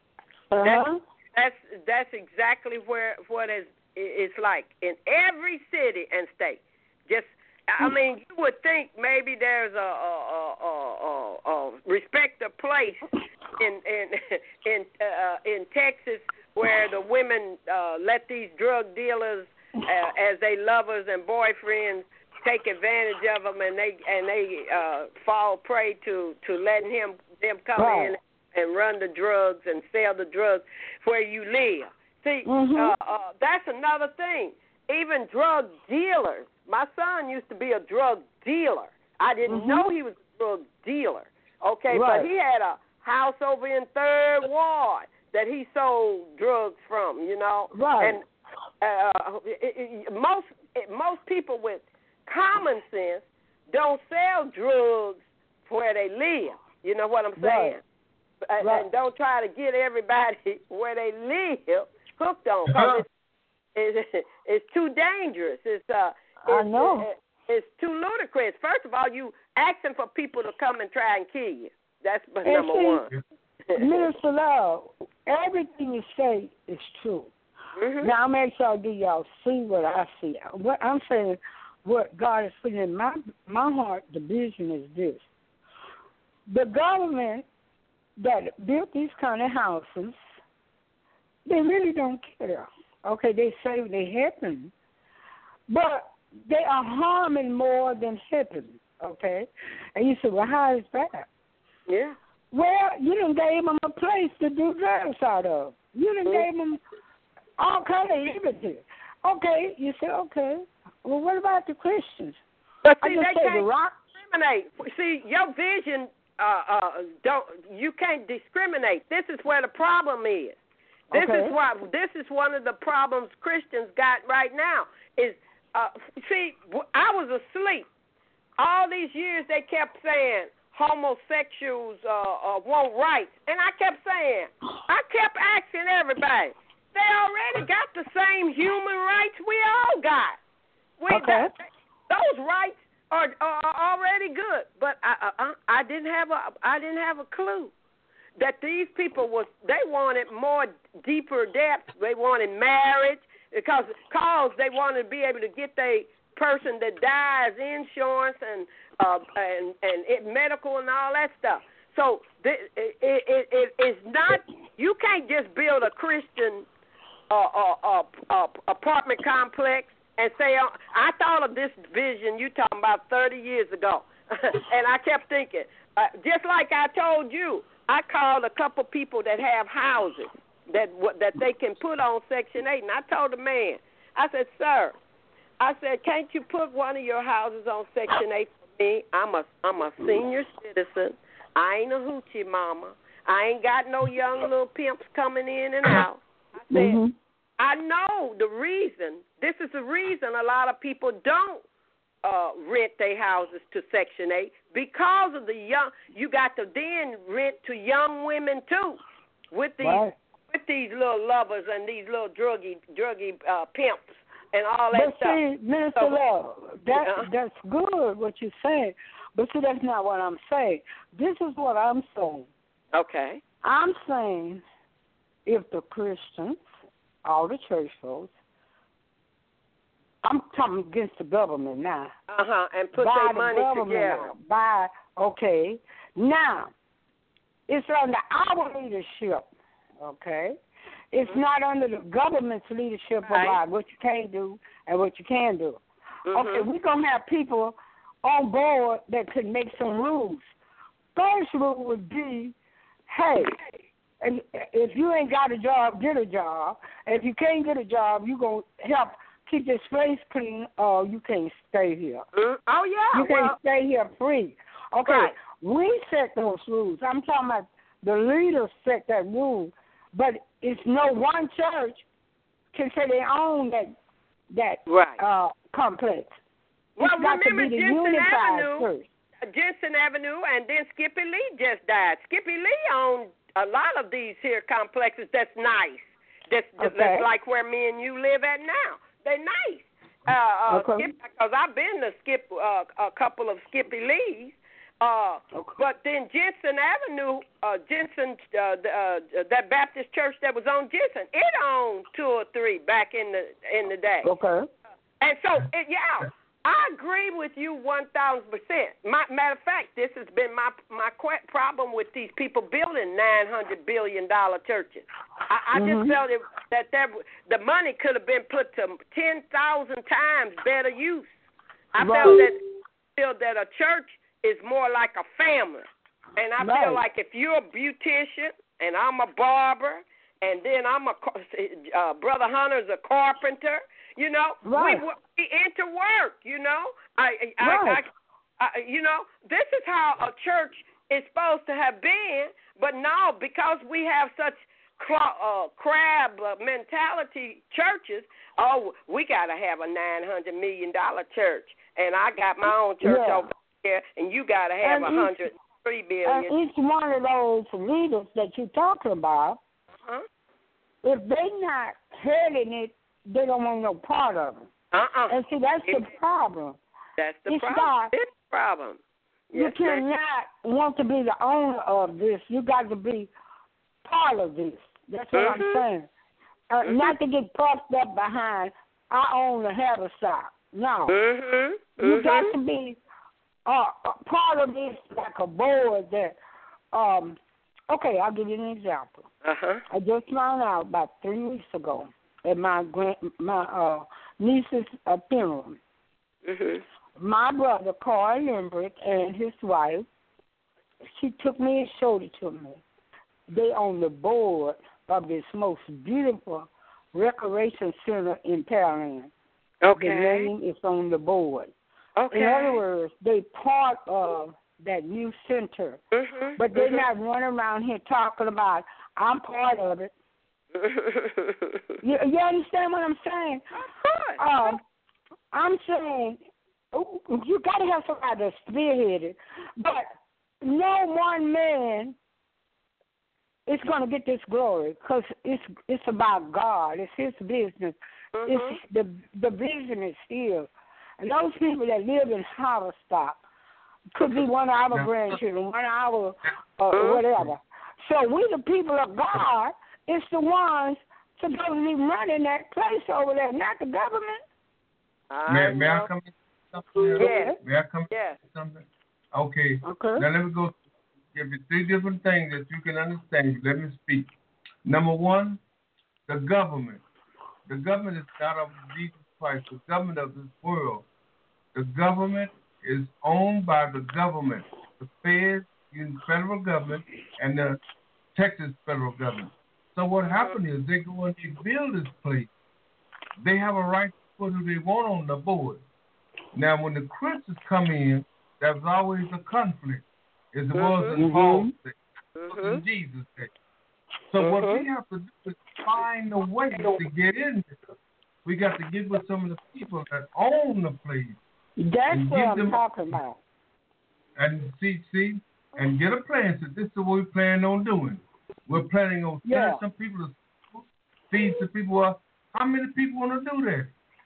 That's exactly what it's like in every city and state. Just, I mean, you would think maybe there's a respect a place in Texas where the women let these drug dealers as they lovers and boyfriends take advantage of them, and they fall prey to letting them come in and run the drugs and sell the drugs where you live. See, that's another thing. Even drug dealers. My son used to be a drug dealer. I didn't know he was a drug dealer. Okay, but he had a house over in 3rd Ward that he sold drugs from, you know. And most people with common sense don't sell drugs where they live. You know what I'm saying? And don't try to get everybody where they live hooked on, because it's too dangerous. I know. It's too ludicrous. First of all, you asking for people to come and try and kill you. That's number one. Minister Love, everything you say is true. Now, I'm make sure y'all see what I see. What I'm saying, what God is putting in my heart, the vision is this. The government that built these kind of houses, they really don't care. Okay, they say they're helping, but they are harming more than helping, okay? And you say, well, how is that? Yeah. Well, you done gave them a place to do drugs out of. You done gave them all kind of liberty. Okay, you say, okay. Well, what about the Christians? But see, they can't discriminate. See, your vision you can't discriminate. This is where the problem is. This is one of the problems Christians got right now. Is see, I was asleep. All these years they kept saying homosexuals want rights, and I kept asking everybody. They already got the same human rights we all got. Those rights are already good, but I didn't have a clue that these people they wanted more deeper depths. They wanted marriage because they wanted to be able to get their person that dies insurance and medical and all that stuff. So it's not. You can't just build a Christian apartment complex and say, I thought of this vision you talking about 30 years ago, and I kept thinking, just like I told you, I called a couple people that have houses that they can put on Section 8, and I told the man, I said, sir, can't you put one of your houses on Section 8 for me? I'm a senior citizen. I ain't a hoochie mama. I ain't got no young little pimps coming in and out. I said, I know the reason. This is the reason a lot of people don't rent their houses to Section 8 because of the young. You got to then rent to young women too, with these little lovers and these little druggy pimps and all that stuff. See, Minister Love, that's good what you're saying, but see, that's not what I'm saying. This is what I'm saying. Okay. I'm saying if the Christians, all the church folks, I'm talking against the government now. And put their money together. Now, it's under our leadership, okay? It's not under the government's leadership about what you can't do and what you can do. Okay, we're going to have people on board that could make some rules. First rule would be, hey, and if you ain't got a job, get a job. If you can't get a job, you're going to help keep this place clean or you can't stay here. Oh, yeah. You can't stay here free. Okay, we set those rules. I'm talking about the leaders set that rule. But it's no one church can say they own that complex. Well, it's got remember to be the Jensen unified Avenue, church. Jensen Avenue, and then Skippy Lee just died. Skippy Lee owned a lot of these here complexes that's nice. That's like where me and you live at now. They're nice. Because I've been to a couple of Skippy Lee's. But then Jensen Avenue, that Baptist church that was on Jensen, it owned 2 or 3 back in the day. Okay. And so, I agree with you 1,000%. Matter of fact, this has been my problem with these people building $900 billion churches. I just felt that the money could have been put to 10,000 times better use. I felt that a church is more like a family. And I feel like if you're a beautician and I'm a barber and then I'm Brother Hunter's a carpenter, we into work, this is how a church is supposed to have been, but now because we have such crab mentality churches, we got to have a $900 million church, and I got my own church over there, and you got to have $103 billion. And each one of those leaders that you're talking about, if they're not heading it, they don't want no part of it. And see, that's the problem. That's the problem. It's the problem. You cannot want to be the owner of this. You got to be part of this. That's what I'm saying. Not to get puffed up behind, I own the haversack. No. You got to be part of this like a board that, okay, I'll give you an example. I just found out about 3 weeks ago at my niece's funeral. My brother, Carl Limbrick, and his wife, she took me and showed it to me. They on the board of this most beautiful recreation center in Pearland. The name is on the board. In other words, they part of that youth center. Mm-hmm. But they're not running around here talking about, I'm part of it. You understand what I'm saying? Of course. I'm saying you got to have somebody to spearhead it. But no one man is going to get this glory because it's about God. It's His business. Mm-hmm. It's the vision is His. And those people that live in Haverstock could be one of our grandchildren, one of our whatever. So we, the people of God, it's the ones supposed to be running that place over there, not the government. May I come in something? Yeah. May I come Yeah. in something? Okay. Okay. Now let me go give you 3 different things that you can understand. Let me speak. Number 1, the government. The government is not of Jesus Christ, the government of this world. The government is owned by the government, the feds, the federal government, and the Texas federal government. So what happened is they go and they build this place. They have a right to put who they want on the board. Now, when the Christians come in, there's always a conflict. As it was in Paul's day, in Jesus' day. So what we have to do is find a way to get in there. We got to get with some of the people that own the place. That's what I'm talking about. And see, and get a plan. So this is what we plan on doing. We're planning on sending some people to school, feed some people. Well, how many people want to do that?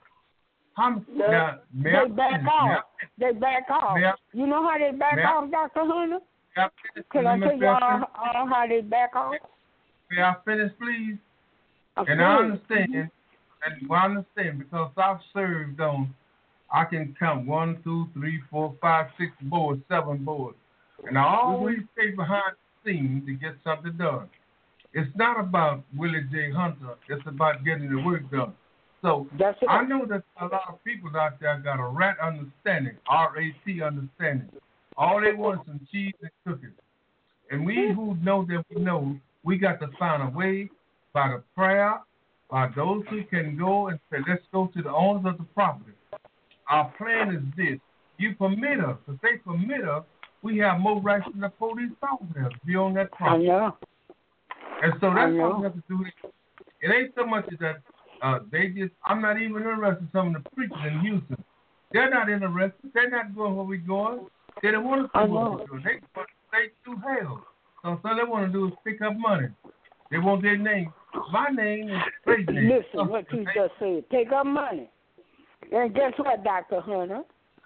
They back off. They back off. You know how they back off, Dr. Hunter? Can I tell you all how they back off? May I finish, please? And I understand, because I've served on, I can count 1, 2, 3, 4, 5, 6 boards, 7 boards. And I always stay behind the scenes to get something done. It's not about Willie J. Hunter. It's about getting the work done. So I know that a lot of people out there got a rat understanding, R-A-T understanding. All they want is some cheese and cookies. And we who know that we know, we got to find a way by the prayer, by those who can go and say, let's go to the owners of the property. Our plan is this. You permit us. If they permit us, we have more rights than the police officers to be on that property. I know. And so that's what we have to do. It ain't so much that I'm not even interested in some of the preachers in Houston. They're not interested. They're not going where we're going. They don't want to see what we're doing. They want to stay through hell. So they want to do is pick up money. They want their name. My name is crazy. Listen, what you just said. Take up money. And guess what, Dr. Hunter?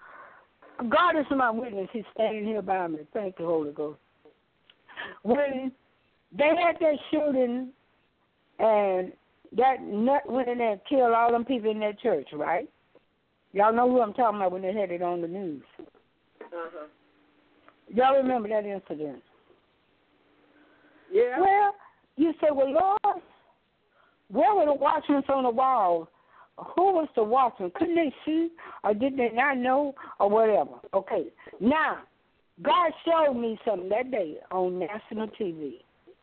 God is my witness. He's standing here by me. Thank you, Holy Ghost. When they had that shooting and that nut went in there and killed all them people in that church, right? Y'all know who I'm talking about when they had it on the news. Uh-huh. Y'all remember that incident? Yeah. Well, you say, well, Lord, where were the watchmen on the wall? Who was the watchman? Couldn't they see, or did they not know, or whatever? Okay. Now, God showed me something that day on national TV.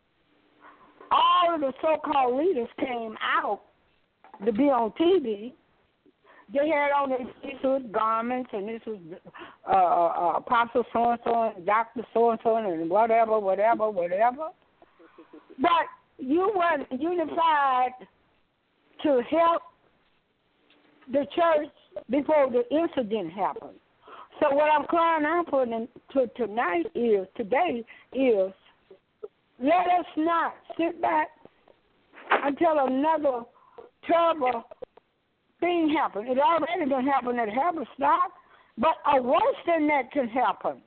All of the so-called leaders came out to be on TV. They had on their priesthood garments, and this was Apostle so-and-so and Dr. so-and-so and whatever. But you weren't unified to help the church before the incident happened. So what I'm crying out for today is, let us not sit back until another terrible thing happens. It already done happened at Haverstock, but a worse than that can happen.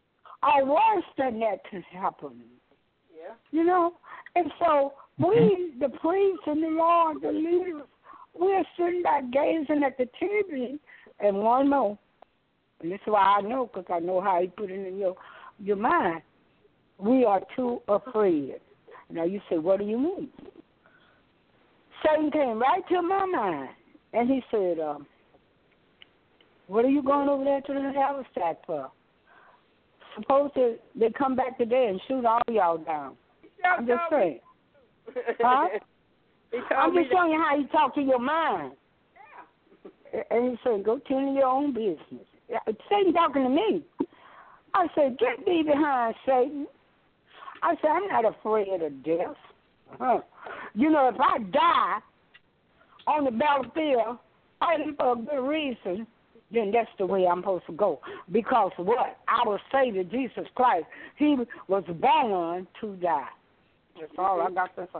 Yeah. You know? And so we, the priests and the Lord, the leaders, we're sitting back gazing at the TV, and one more. And this is why I know, because I know how he put it in your mind. We are too afraid. Now you say, what do you mean? Satan came right to my mind, and he said, what are you going over there to the Haverstock for? Suppose they come back today and shoot all y'all down. I'm just saying. Huh? I'm just showing you how he talked to your mind. Yeah. And he said, go tend to your own business. Satan talking to me. I said, get thee behind, Satan. I said, I'm not afraid of death. You know, if I die on the battlefield, fighting for a good reason, then that's the way I'm supposed to go. Because what? Our Savior, Jesus Christ, he was born to die. That's all I got to say.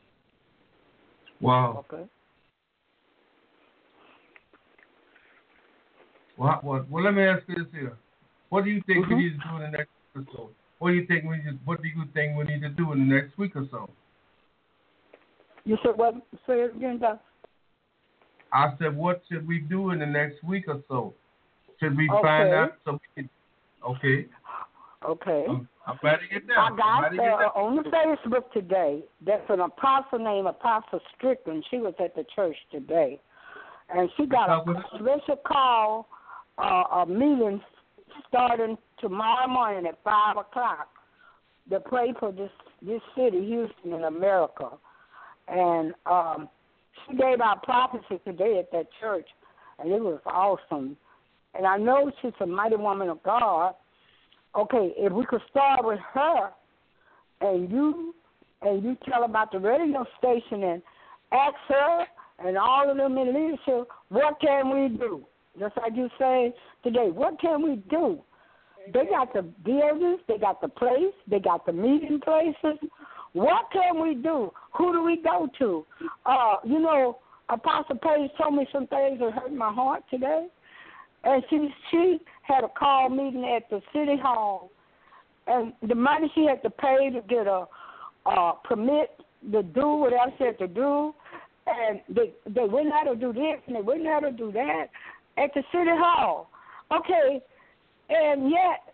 Wow. Okay. Well, let me ask you this here. What do you think we need to do in the next week or so? What do you think we need to do in the next week or so? You said what? Say it again, Doctor. I said, what should we do in the next week or so? Should we find out so we can... Okay. Okay. I'm glad to get that. I got on the Facebook today, there's an apostle named Apostle Strickland. She was at the church today. And she got a special call, a meeting starting tomorrow morning at 5 o'clock to pray for this city, Houston, in America. And she gave out prophecy today at that church, and it was awesome. And I know she's a mighty woman of God. Okay, if we could start with her, and you tell about the radio station and ask her and all of them in leadership, what can we do? Just like you say today, what can we do? They got the buildings, they got the place, they got the meeting places. What can we do? Who do we go to? You know, Apostle Paige told me some things that hurt my heart today. And she had a call meeting at the city hall. And the money she had to pay to get a permit to do whatever she had to do. And they wouldn't have to do this and they wouldn't have to do that at the city hall. Okay, and yet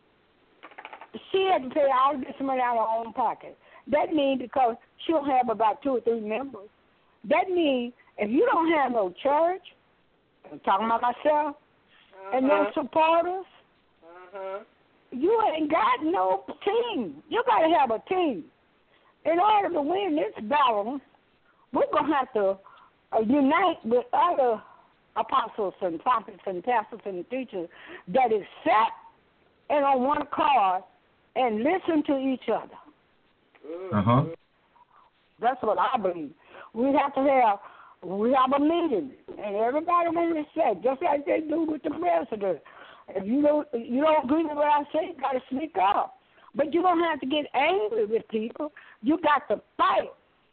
she had to pay all this money out of her own pocket. That means because she'll have about 2 or 3 members. That means if you don't have no church, I'm talking about myself, and no supporters, you ain't got no team. You got to have a team. In order to win this battle, we're going to have to unite with other apostles and prophets and pastors and teachers that is set and on one accord and listen to each other. That's what I believe. We have a meeting, and everybody will respect, just like they do with the president. If you don't agree with what I say, you got to speak up. But you don't have to get angry with people. You got to fight.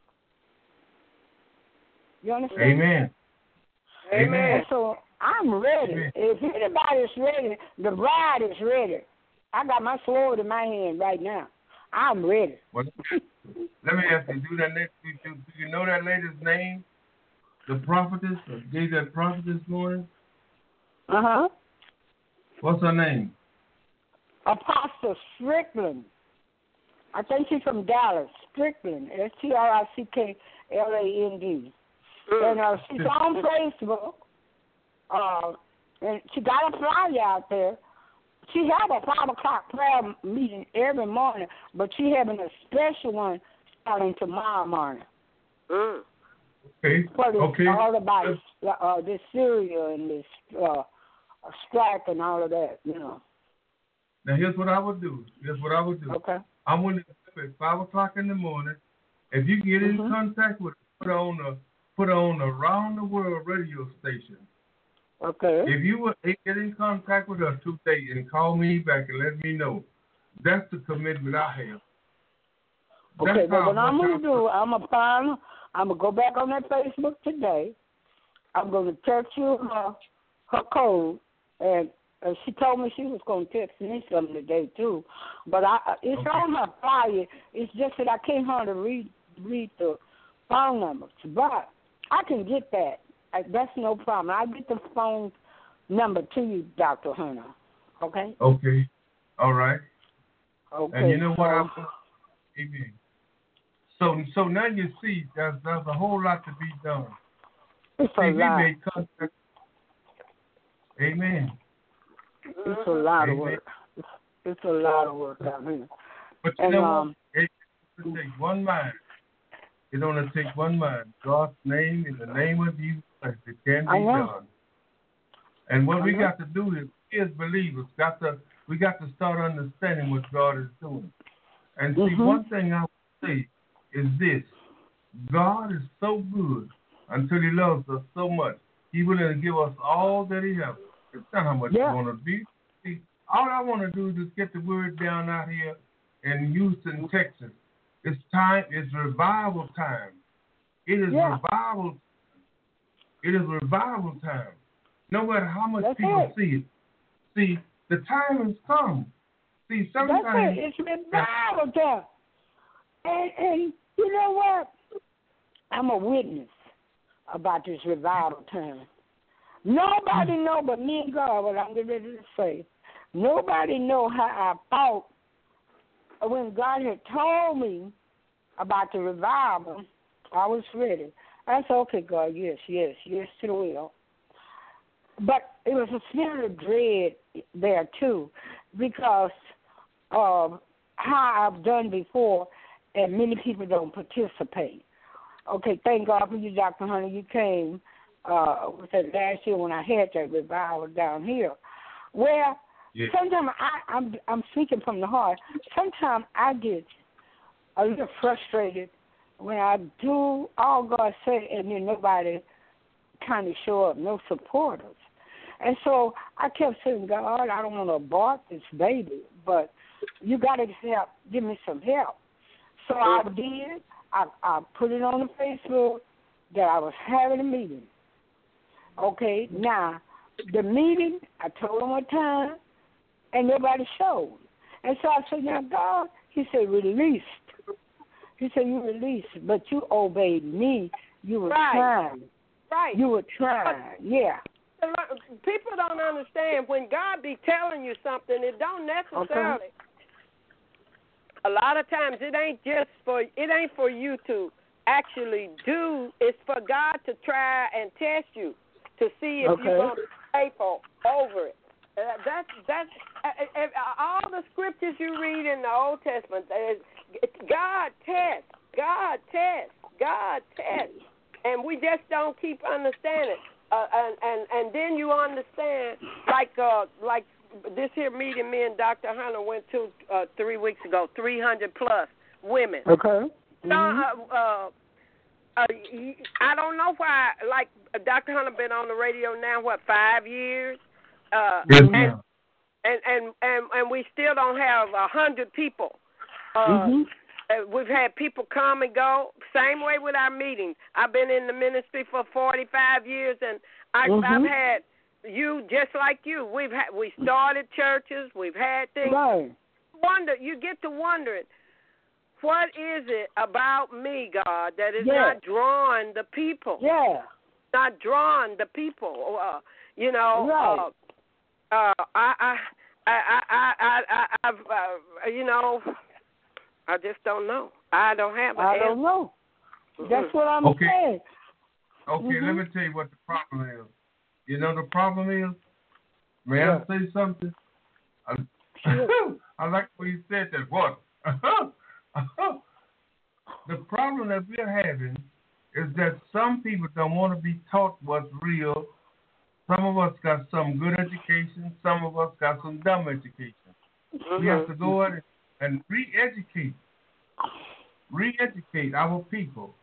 You understand? Amen. Amen. So I'm ready. Amen. If anybody's ready, the bride is ready. I got my sword in my hand right now. I'm ready. Well, let me ask you, do you know that lady's name? The prophetess? Gave that prophetess morning? What's her name? Apostle Strickland. I think she's from Dallas. Strickland. Strickland. And she's on Facebook. And she got a flyer out there. She had a 5 o'clock prayer meeting every morning, but she having a special one starting tomorrow morning. Okay. All about this Syria and this strike and all of that, you know. Now, here's what I would do. Okay. I'm willing to put at 5 o'clock in the morning. If you get in contact with her, put her on a round the world radio station. Okay. If you would get in contact with her today and call me back and let me know, that's the commitment I have. Okay, but what I'm going to do, I'm going to go back on that Facebook today. I'm going to text you her code, and she told me she was going to text me something today, too. But it's on her flyer. It's just that I can't hardly read the phone numbers. But I can get that. That's no problem. I'll get the phone number to you, Dr. Hunter. Okay? Okay. All right. Okay. And you know what? Amen. So now you see there's a whole lot to be done. It's a lot. We made contact. Amen. It's a lot of work. It's a lot of work out here. But you know what? It takes one mind. It only takes one mind. God's name, in the name of Jesus Christ, it can be done. And what we got to do is, we as believers, we got to start understanding what God is doing. And see, one thing I would say is this. God is so good until he loves us so much. He willing to give us all that he has. It's not how much you want to be. See, all I want to do is just get the word down out here in Houston, Texas. It's time. It's revival time. It is revival. It is revival time. No matter how much people see it. See, the time has come. See, sometimes it's revival time. And you know what? I'm a witness about this revival time. Nobody know but me and God what I'm getting ready to say. Nobody know how I felt when God had told me about the revival. I was ready. I said, okay, God, yes to the will. But it was a spirit of dread there, too, because of how I've done before, and many people don't participate. Okay, thank God for you, Dr. Hunter. You came was that last year when I had that revival down here. Well, sometimes I'm speaking from the heart. Sometimes I get a little frustrated when I do all God said and then nobody kind of show up, no supporters. And so I kept saying, God, I don't want to abort this baby, but you got to help, give me some help. So I did. I put it on the Facebook that I was having a meeting. Okay, now, the meeting, I told them what time, and nobody showed. And so I said, now, God, he said, released. He said, you released, but you obeyed me. You were trying. Right. You were trying, People don't understand when God be telling you something, it don't necessarily. Okay. A lot of times it ain't for you to actually do. It's for God to try and test you to see if you're going to be faithful over it. That's all the scriptures you read in the Old Testament. God tests, and we just don't keep understanding. And then you understand, like this here meeting me and Dr. Hunter went to 3 weeks ago, 300 plus women. Okay. So, I don't know why. Like Dr. Hunter been on the radio now, 5 years? Yes, ma'am. And we still don't have 100 people. We've had people come and go. Same way with our meetings. I've been in the ministry for 45 years, and I've had you just like you. We started churches. We've had things. Right. You get to wondering, what is it about me, God, that is not drawing the people? Yeah. Not drawing the people. Right. I just don't know. I don't have an answer. I don't know. That's what I'm saying. Okay, let me tell you what the problem is. You know the problem is? May I say something? I like when you said that. What? The problem that we're having is that some people don't want to be taught what's real. Some of us got some good education. Some of us got some dumb education. We have to go in and re-educate our people.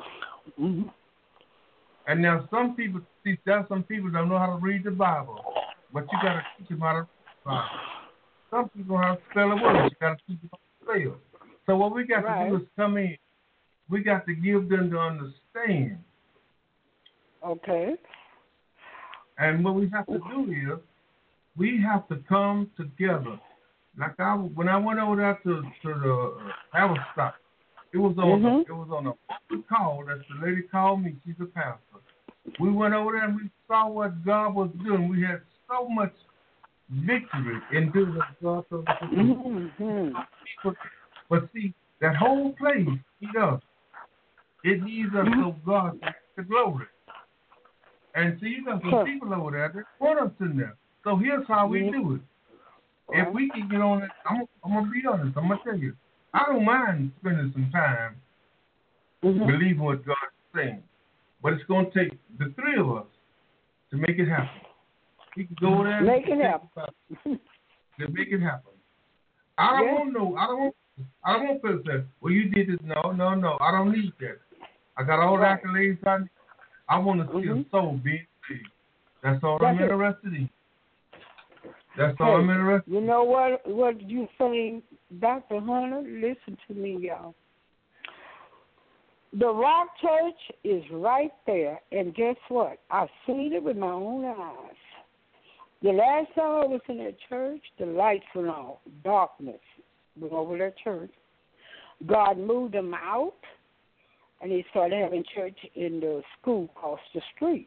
And now some people don't know how to read the Bible, but you got to teach them how to read the Bible. Some people know how to spell a word. You got to teach them how to spell. So what we got to do is come in. We got to give them to understand. Okay. And what we have to do is we have to come together. Like when I went over there to the Haverstock, it was on a call that the lady called me. She's a pastor. We went over there and we saw what God was doing. We had so much victory in doing what God told us to do. But see, that whole place, it needs us so God to glory. And see, you got some people over there that want us in there. So here's how we do it. If we can get on it, I'm going to be honest. I'm going to tell you. I don't mind spending some time believing what God is saying. But it's going to take the three of us to make it happen. We can go there. Make it happen. to make it happen. I don't want no. I don't want people to say, "Well, you did this." No. I don't need that. I got all the accolades I need. I want to see a soul being saved. That's all I'm interested in. That's all I'm interested in. You know what you saying, Dr. Hunter? Listen to me, y'all. The Rock Church is right there, and guess what? I've seen it with my own eyes. The last time I was in that church, the lights went off, darkness went over that church. God moved them out, and he started having church in the school across the street.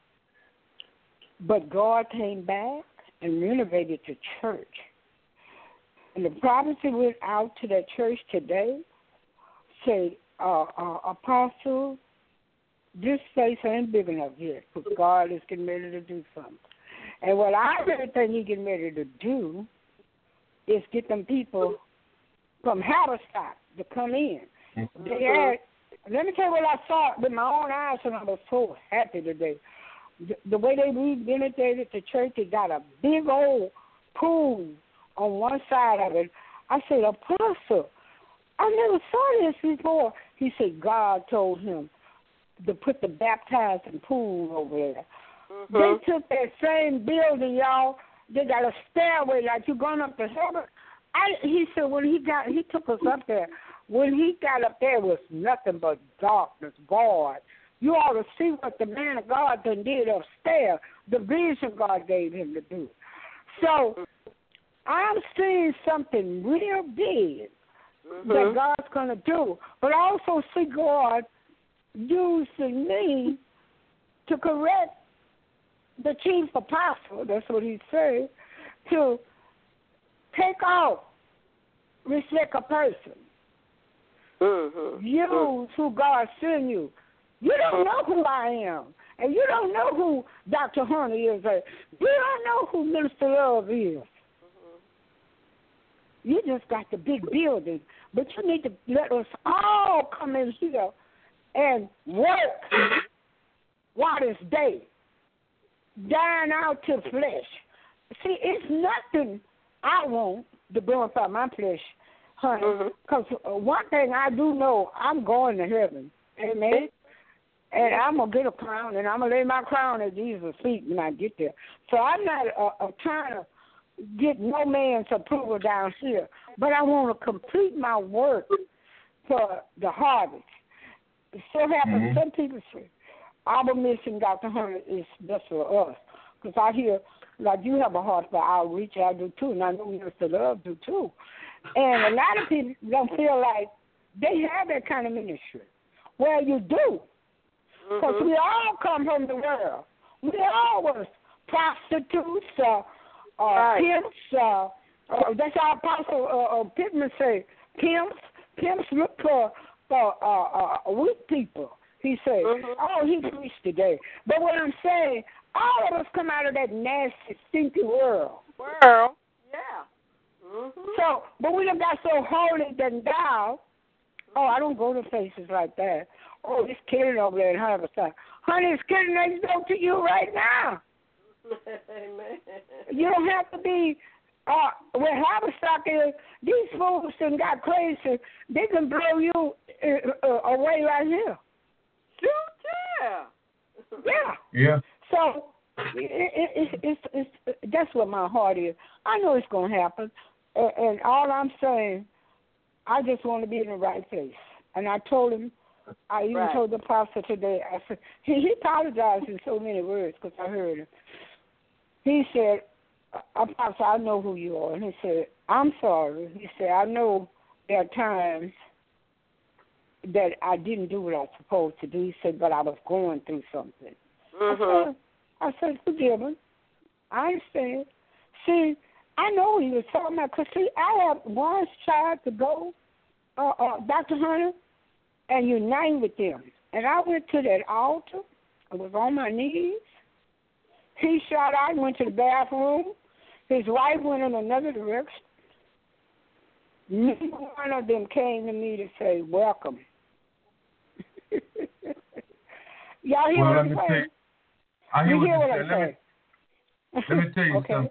But God came back and renovated the church. And the prophecy went out to that church today, said, Apostle, this place ain't big enough yet, because God is getting ready to do something. And what I really think he's getting ready to do is get them people from Haverstock to come in. They had, let me tell you what I saw with my own eyes, and I was so happy today. The way they renovated the church, they got a big old pool on one side of it. I said, Apostle, I never saw this before. He said God told him to put the baptizing pool over there. They took that same building, y'all. They got a stairway like you're going up to heaven. He said when he took us up there. When he got up there, it was nothing but darkness, God. You ought to see what the man of God done did upstairs, the vision God gave him to do. So I'm seeing something real big that God's going to do. But I also see God using me to correct the chief apostle, that's what he said, to take off, respect a person. Use who God sent you. You don't know who I am. And you don't know who Dr. Hunter is. You don't know who Minister Love is. You just got the big building. But you need to let us all come in here and work while it's day. Dying out to flesh. See, it's nothing I want to glorify my flesh, honey. Because one thing I do know, I'm going to heaven. Amen. And I'm going to get a crown, and I'm going to lay my crown at Jesus' feet when I get there. So I'm not trying to get no man's approval down here, but I want to complete my work for the harvest. It so happens some people say, our mission, Dr. Hunter, is just for us. Because I hear, like, you have a heart for outreach, I do too, and I know Mr. Love do too. And a lot of people don't feel like they have that kind of ministry. Well, you do. Because we all come from the world. We all was prostitutes, pimps. That's our Apostle Pittman say. Pimps look for weak people. He said, he preached today. But what I'm saying, all of us come out of that nasty, stinky world. So, but we done got so holy than thou. Oh, I don't go to places like that. Oh, it's killing over there in Haverstock. Honey, it's killing next door to you right now. Amen. You don't have to be where Haverstock is. These fools done got crazy. They can blow you away right here. Yeah. So it's that's what my heart is. I know it's gonna happen, and all I'm saying, I just want to be in the right place. And I told him, I even told the pastor today. I said he apologized in so many words because I heard him. He said, "Apostle, I know who you are," and he said, "I'm sorry." He said, "I know there are times that I didn't do what I was supposed to do." He said, "But I was going through something." I said, "Forgive him. I understand." See, I know what he was talking about because, see, I have once tried to go, Dr. Hunter, and unite with them. And I went to that altar. I was on my knees. He shot out, went to the bathroom. His wife went in another direction. Neither one of them came to me to say, welcome. Y'all hear what I'm saying? I hear what I'm saying. Let me tell you something.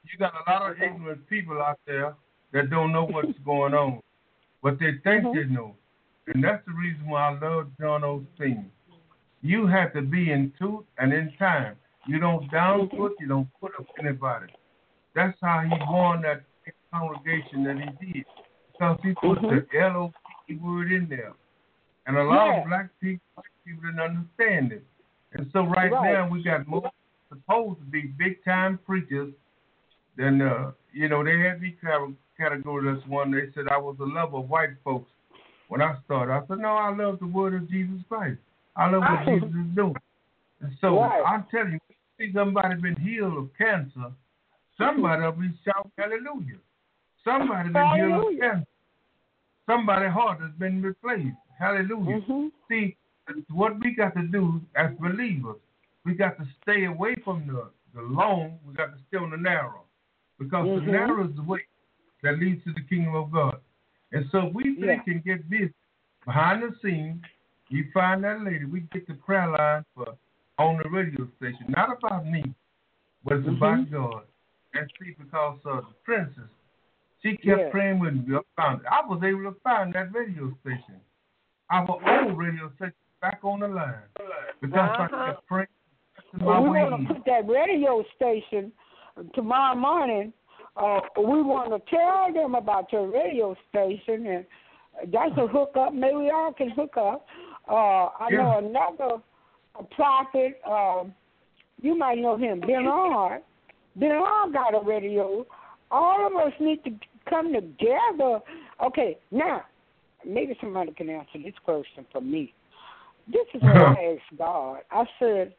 You got a lot of ignorant people out there that don't know what's going on, but they think they know. And that's the reason why I love John Osteen. You have to be in truth and in time. You don't downput, you don't put up anybody. That's how he won that congregation that he did. Because he put the L-O-P word in there. And a lot of black people didn't understand it. And so right now we got more supposed to be big-time preachers than, they had me categorized as one. They said I was a lover of white folks when I started. I said, no, I love the word of Jesus Christ. I love what Jesus is doing. And so I'm telling you, see somebody been healed of cancer, somebody will be shouting hallelujah. Somebody been healed of cancer. Somebody's heart has been replaced. Hallelujah. See, what we got to do as believers, we got to stay away from the long, we got to stay on the narrow. Because the narrow is the way that leads to the kingdom of God. And so we can get this behind the scenes. You find that lady, we get the prayer line on the radio station. Not about me, but it's about God. And see, because the princess, she kept praying with me. I was able to find that radio station. Our old radio station back on the line. Because I kept praying. We want to put that radio station tomorrow morning. We want to tell them about your radio station, and that's a hookup. Maybe we all can hook up. I know another prophet. You might know him, Bernard. Bernard got a radio. All of us need to come together. Okay, now, maybe somebody can answer this question for me. This is what I asked God. I said,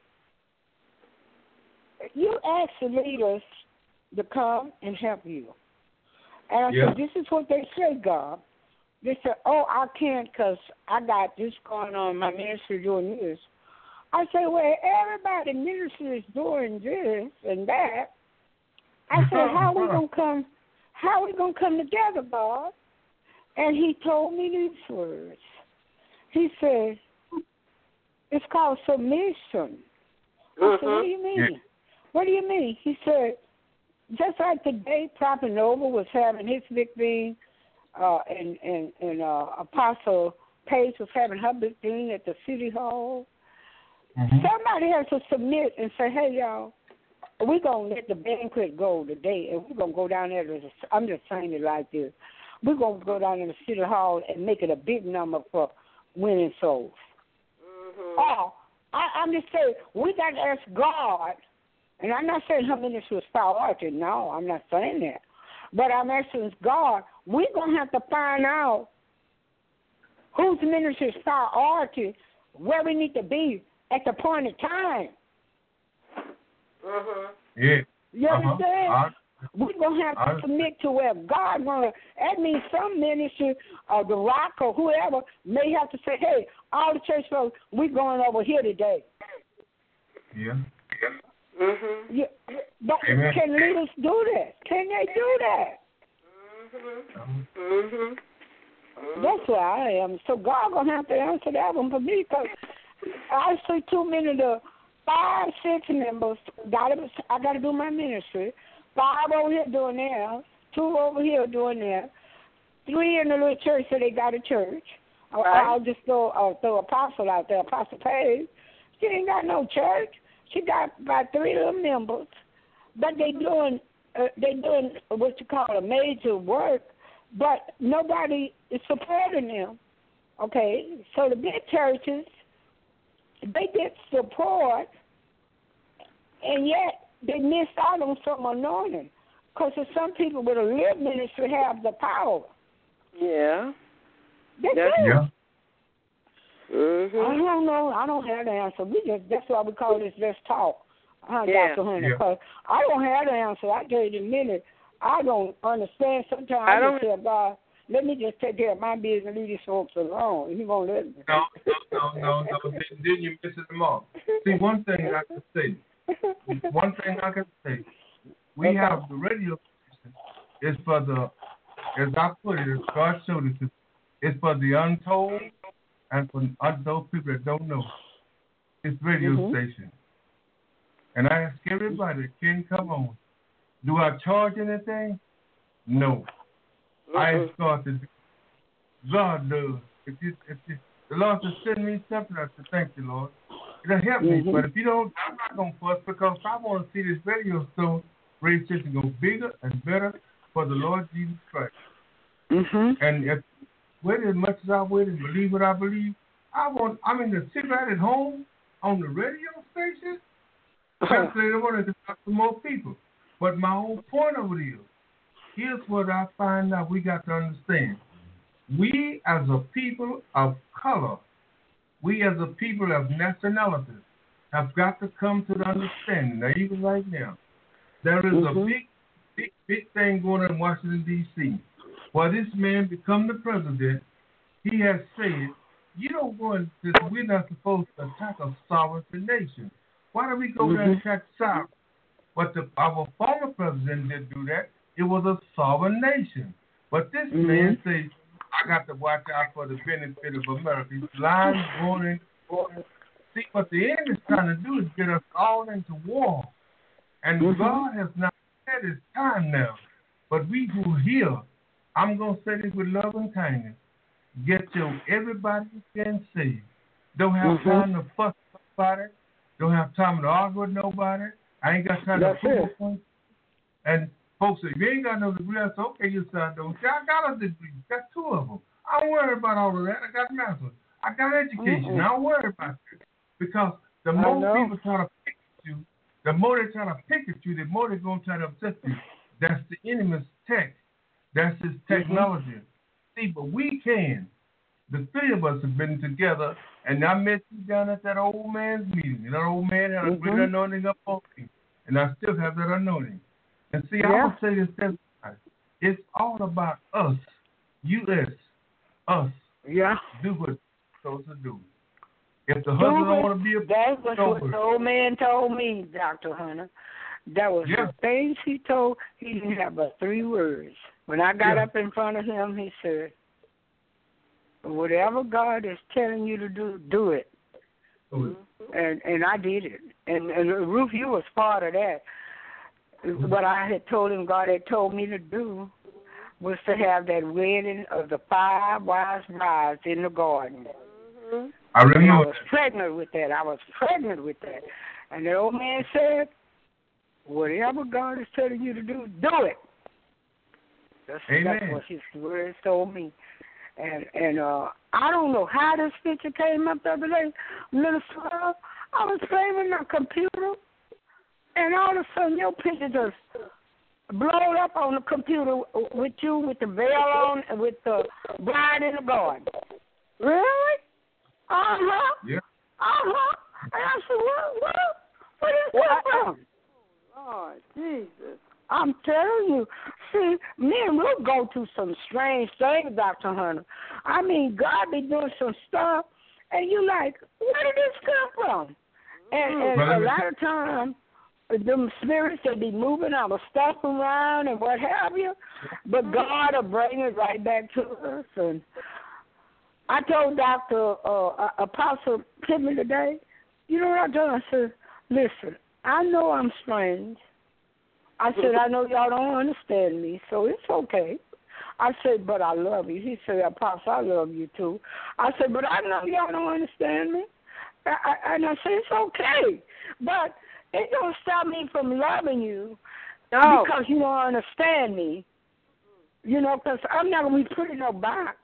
you asked the leaders to come and help you. And I said, this is what they say, God. They said, I can't because I got this going on, my ministry doing this. I said, well, everybody ministry is doing this and that. I said, how are we gonna come together, God? And he told me these words. He said, it's called submission. I said, what do you mean? Yeah. What do you mean? He said, just like today, Prophet Nova was having his big thing, and Apostle Paige was having her big thing at the City Hall. Somebody has to submit and say, hey, y'all, we're going to let the banquet go today, and we're going to go down there. I'm just saying it like this. We're going to go down in the City Hall and make it a big number for winning souls. I'm just saying, we got to ask God, and I'm not saying her ministry was priority. No, I'm not saying that. But I'm asking God, we're going to have to find out whose ministry is priority, where we need to be at the point of time. Yeah. You understand? We're going to have to submit to where God wants. That means some ministry, the Rock or whoever, may have to say, hey, all the church folks, we're going over here today. Yeah. But can leaders do that? Can they do that? That's where I am. So God going to have to answer that one for me because I see too many of the 5, 6 members. I got to do my ministry. 5 over here doing theirs, 2 over here doing theirs, 3 in the little church so they got a church. I'll just throw Apostle out there, Apostle Paige. She ain't got no church. She got about 3 little members, but they doing what you call a major work, but nobody is supporting them. Okay, so the big churches, they get support, and yet they missed out on some anointing. Because some people with a live ministry have the power. Yeah. They do. Yeah. I don't know. I don't have the answer. That's why we call this Let's Talk. Dr. Hunter. Because I don't have the answer. I tell you in a minute. I don't understand. Sometimes I just say, God, let me just take care of my business and leave these folks alone. He won't let me. No. Then you missing them all. See, one thing I can say. We have the radio station. It's for the, as I put it, as God showed it, it's for the untold and for those people that don't know. It's radio station. And I ask everybody that can come on Do I charge anything? No. I ask God to do. God does. If the Lord just send me something, I say, thank you, Lord. It'll help me. But if you don't, I'm not going to fuss because I want to see this radio show radio station go bigger and better for the Lord Jesus Christ. And if with as much as I with and believe what I believe, I mean to sit right at home on the radio station. That's they want to talk to more people. But my whole point of it is, here's what I find out we got to understand. We as a people of color, we as a people of nationalities have got to come to the understanding. Now, even right now, there is a big thing going on in Washington, D.C. While this man become the president, he has said, you don't go into this, we're not supposed to attack a sovereign nation. Why do we go there and attack sovereign? But our former president didn't do that. It was a sovereign nation. But this man says, I got to watch out for the benefit of America. He's lying, going. See, what the enemy is trying to do is get us all into war. And God has not said it's time now. But we who hear, I'm going to say this with love and kindness. Get everybody you can see. Don't have time to fuss about it. Don't have time to argue with nobody. I ain't got time to prove a point. And folks say, you ain't got no degree. I say, okay, you son don't. See, I got a degree. Got 2 of them. I don't worry about all of that. I got master's. I got education. I don't worry about it. Because the more people try to pick at you, the more they try to pick at you, the more they're going to try to upset you. That's the enemy's tech. That's his technology. See, but we can. The 3 of us have been together, and I met you down at that old man's meeting. And that old man had a great anointing up on me, and I still have that anointing. And see, I would say this to everybody. It's all about us, U.S., us. Yeah. Do what you're supposed to do. If the husband don't want to be a that's what the old man told me, Dr. Hunter. That was the things he told. He didn't have but 3 words. When I got up in front of him, he said, whatever God is telling you to do, do it. And I did it. And Ruth, you was part of that. What I had told him, God had told me to do, was to have that wedding of the 5 wise brides in the garden. I remember. I was pregnant with that. And the old man said, whatever God is telling you to do, do it. That's what his words told me. And I don't know how this picture came up the other day. Minister, I was playing with my computer, and all of a sudden your picture just blowed up on the computer with you with the veil on and with the bride in the garden. Really? Yeah. And I said, what is that from? Lord Jesus. I'm telling you. See, men will go through some strange things, Dr. Hunter. I mean, God be doing some stuff, and you like, where did this come from? And a lot of times, them spirits, they be moving our stuff around and what have you, but God will bring it right back to us. And I told Dr. Apostle Pittman today, you know what I told him? I said, listen, I know I'm strange. I said, I know y'all don't understand me, so it's okay. I said, but I love you. He said, Apostle, I love you too. I said, but I know y'all don't understand me. And I said, it's okay. But it don't stop me from loving you because you don't understand me. You know, because I'm not going to be put in no box.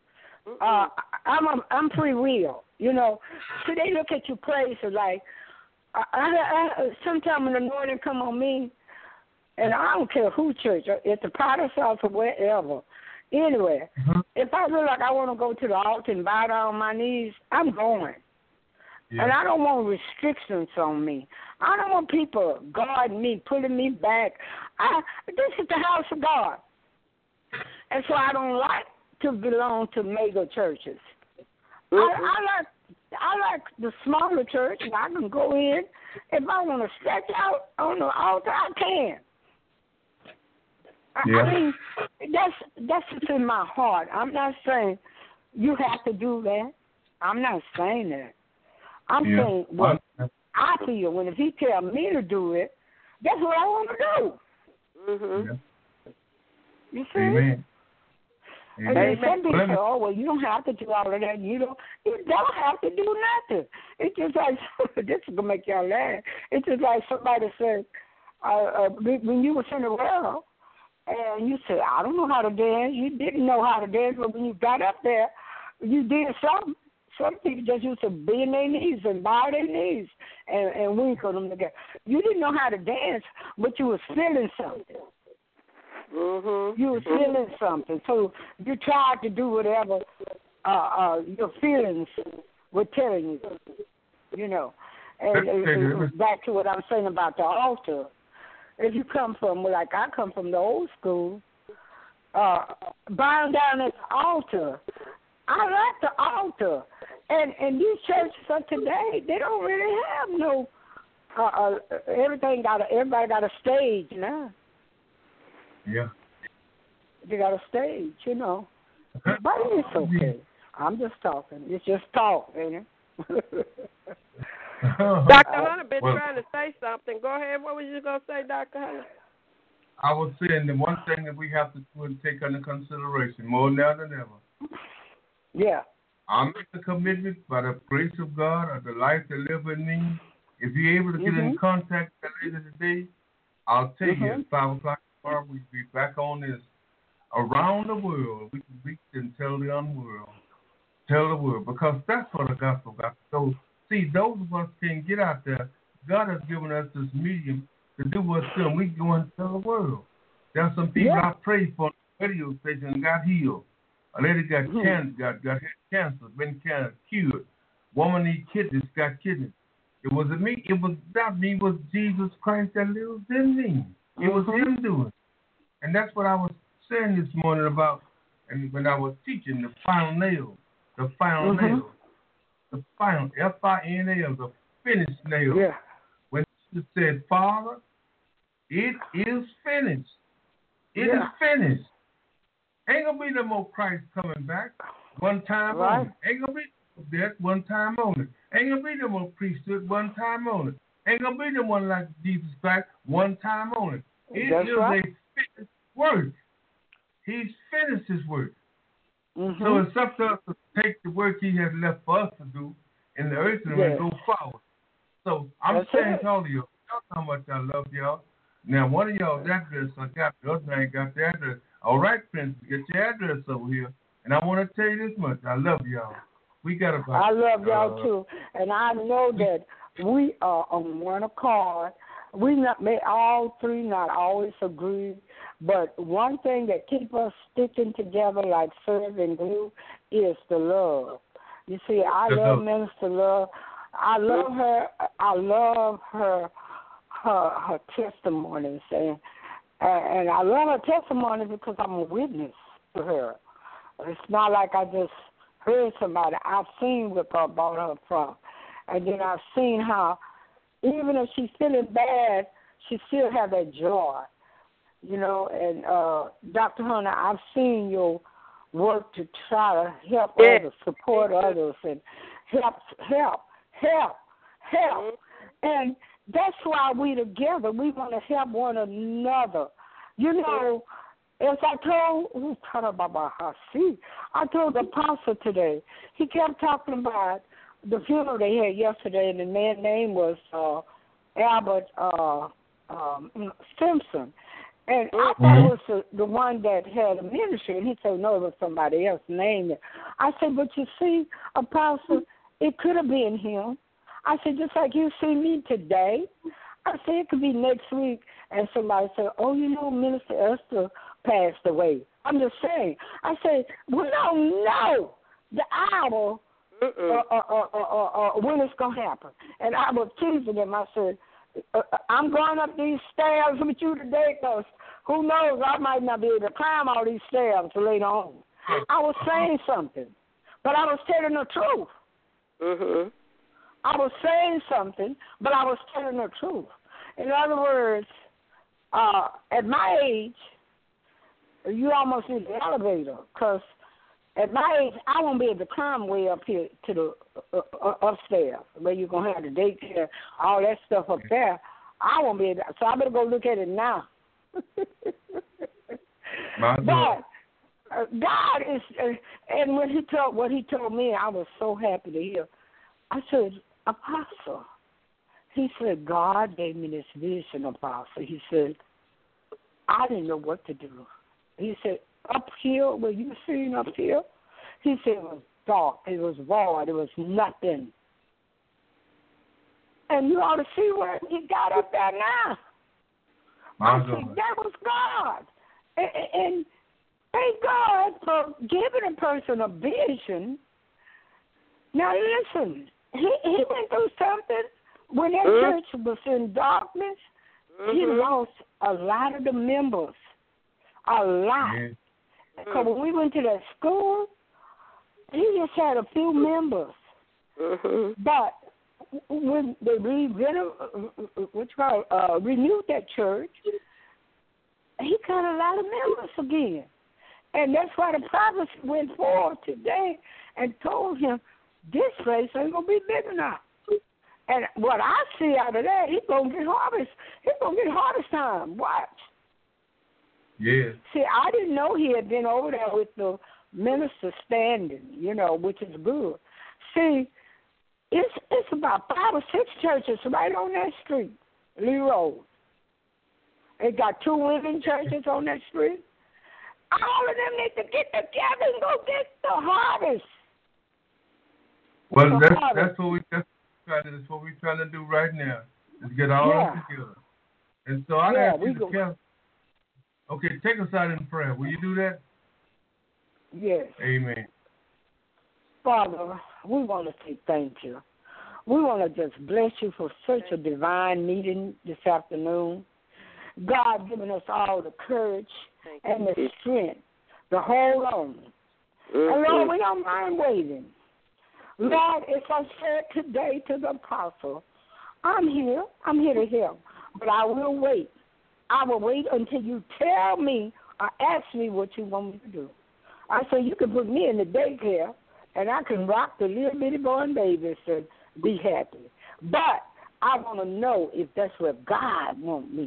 I'm free will. You know, so they look at you places like, sometimes when the anointing come on me, and I don't care who church, at the Potter's house or wherever, anywhere, if I feel like I want to go to the altar and bow down on my knees, I'm going. Yeah. And I don't want restrictions on me. I don't want people guarding me, pulling me back. This is the house of God. And so I don't like to belong to mega churches. I like the smaller church, and I can go in. If I want to stretch out on the altar, I can. I mean, that's what's in my heart. I'm not saying you have to do that. I'm not saying that. I'm saying what I feel. When if he tell me to do it, that's what I want to do. Mhm. Yeah. You see? Amen. And then some people Amen. say, oh, well, you don't have to do all of that. You don't have to do nothing. It's just like, this is going to make y'all laugh. It's just like somebody said, when you was in the world, and you said, I don't know how to dance. You didn't know how to dance, but when you got up there, you did something. Some people just used to be in their knees and bow their knees and wink on them together. You didn't know how to dance, but you was feeling something. Mhm. You was feeling something, so you tried to do whatever your feelings were telling you. You know, and back to what I'm saying about the altar. If you come from, like I come from the old school, bowing down at the altar. I like the altar, and these churches of today, they don't really have no. Everybody got a stage now. Yeah. They got a stage, you know. But it's okay. I'm just talking. It's just talk, ain't it? Dr. Hunter been trying to say something. Go ahead. What was you going to say, Dr. Hunter? I was saying the one thing that we have to do and take under consideration more now than ever. Yeah. I make a commitment by the grace of God or the life that live in me. If you're able to get in contact later today, I'll tell you at 5 o'clock tomorrow we'll be back on this. Around the world, we can reach and tell the unworld. Tell the world, because that's what the gospel got. So, see, those of us can't get out there. God has given us this medium to do what's done. We go and tell the world. There are some people I prayed for on the radio station and got healed. A lady got cancer, got cancer, been cured. Woman need kidneys, got kidneys. It wasn't me. It was not me. It was Jesus Christ that lives in me. It was Him doing. And that's what I was saying this morning about, and when I was teaching the final nail, the final nail, the final F-I-N-A-L, the finished nail. Yeah. When Jesus said, Father, it is finished. It is finished. Ain't gonna be no more Christ coming back. One time only. Ain't gonna be no death. One time only. Ain't gonna be no more priesthood. One time only. Ain't gonna be no one like Jesus Christ. One time only. It is a finished work. He's finished His work. So it's up to us to take the work He has left for us to do in the earth and go forward. So I'm saying to all of y'all how much I love y'all. Now, one of y'all's address I got, the other ain't got the address. All right, Prince, get your address over here. And I want to tell you this much. I love y'all. We got about. I love y'all too. And I know that we are on one accord. We may all three not always agree, but one thing that keeps us sticking together like serve and glue is the love. You see, I love Minister Love. I love her. I love her testimonies, and I love her testimonies because I'm a witness to her. It's not like I just heard somebody. I've seen where God brought her from, and then I've seen how even if she's feeling bad, she still has that joy, you know. And Dr. Hunter, I've seen your work to try to help others, support others, and help. And that's why we together. We want to help one another. You know, as I told the apostle today, he kept talking about the funeral they had yesterday, and the man's name was Albert Simpson. And I thought it was the one that had a ministry, and he said, no, it was somebody else named it. I said, but you see, Apostle, it could have been him. I said, just like you see me today. I said, it could be next week, and somebody said, oh, you know, Minister Esther passed away. I'm just saying. I said, we don't know the hour when it's going to happen. And I was teasing him. I said, I'm going up these stairs with you today because who knows, I might not be able to climb all these stairs later on. I was saying something, but I was telling the truth. I was saying something, but I was telling the truth. In other words, at my age, you almost need the elevator because at my age, I won't be able to climb way up here to the upstairs where you're going to have the daycare, all that stuff up there. I won't be able to. So I better go look at it now. But God is, and when what he told me, I was so happy to hear. I said, Apostle. He said, God gave me this vision, Apostle. He said, I didn't know what to do. He said, up here, where you seen up here? He said it was dark, it was void, it was nothing. And you ought to see where he got up there now. I said, that was God. And thank God for giving a person a vision. Now listen, he went through something. When that church was in darkness, he lost a lot of the members. A lot. Because when we went to that school, he just had a few members. But when they renewed that church, he got a lot of members again. And that's why the prophets went forward today and told him, this place ain't going to be big enough. And what I see out of that, he's going to get harvest. He's going to get harvest time. Watch. Yeah. See, I didn't know he had been over there with the minister standing, which is good. See, it's about 5 or 6 churches right on that street, Lee Road. They got 2 women churches on that street. All of them need to get together and go get the harvest. Well, that's what we're trying to do right now, is get all of them together. And so I ask you to tell. Okay, take us out in prayer. Will you do that? Yes. Amen. Father, we want to say thank you. We want to just bless you for such a divine meeting this afternoon. God giving us all the courage and the strength to hold on. And Lord, we don't mind waiting. Lord, if I said today to the apostle, I'm here to help, but I will wait. I will wait until you tell me or ask me what you want me to do. I say you can put me in the daycare, and I can rock the little bitty born babies and be happy. But I want to know if that's where God wants me.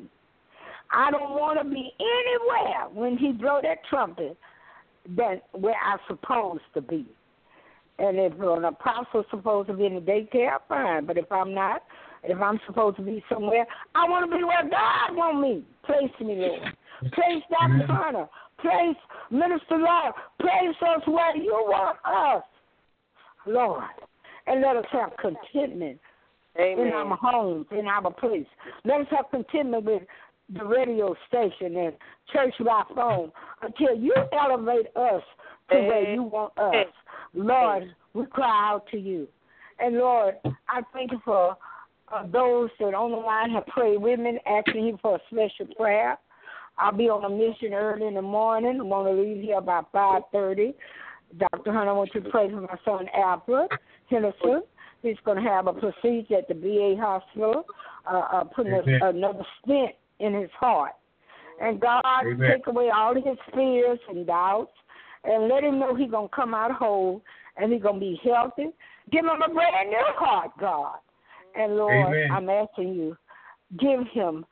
I don't want to be anywhere when he blow that trumpet than where I'm supposed to be. And if an apostle's supposed to be in the daycare, fine. But if I'm not, if I'm supposed to be somewhere, I want to be where God wants me. Place me, Lord. Place Dr. Hunter. Place Minister Lord. Place us where you want us, Lord. And let us have contentment in our homes, in our place. Let us have contentment with the radio station and church by phone until you elevate us to where you want us. Lord, we cry out to you. And, Lord, I thank you for those that on the line have prayed with me, asking you for a special prayer. I'll be on a mission early in the morning. I'm going to leave here about 5:30. Dr. Hunter, I want you to pray for my son, Alfred Henderson. He's going to have a procedure at the VA hospital, putting another stent in his heart. And God, take away all of his fears and doubts and let him know he's going to come out whole and he's going to be healthy. Give him a brand new heart, God. And, Lord, I'm asking you, give him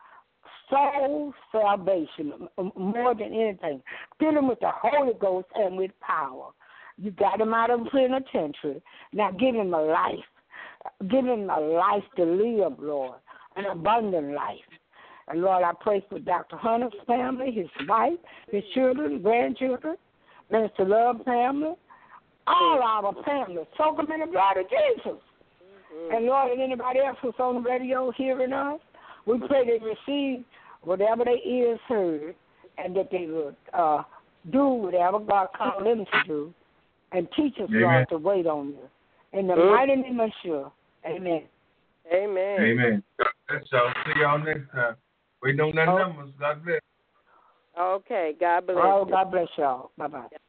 soul salvation more than anything. Fill him with the Holy Ghost and with power. You got him out of penitentiary. Now give him a life. Give him a life to live, Lord, an abundant life. And, Lord, I pray for Dr. Hunter's family, his wife, his children, grandchildren, Minister Love family, all our families. Soak them in the blood of Jesus. And, Lord, and anybody else who's on the radio hearing us, we pray they receive whatever their ears heard and that they would do whatever God called them to do and teach us, Lord, to wait on you. In the mighty name of Yeshua. Amen. Amen. Amen. God bless y'all. See y'all next time. Wait on that numbers. God bless. Okay. God bless. Oh, God bless y'all. Bye-bye.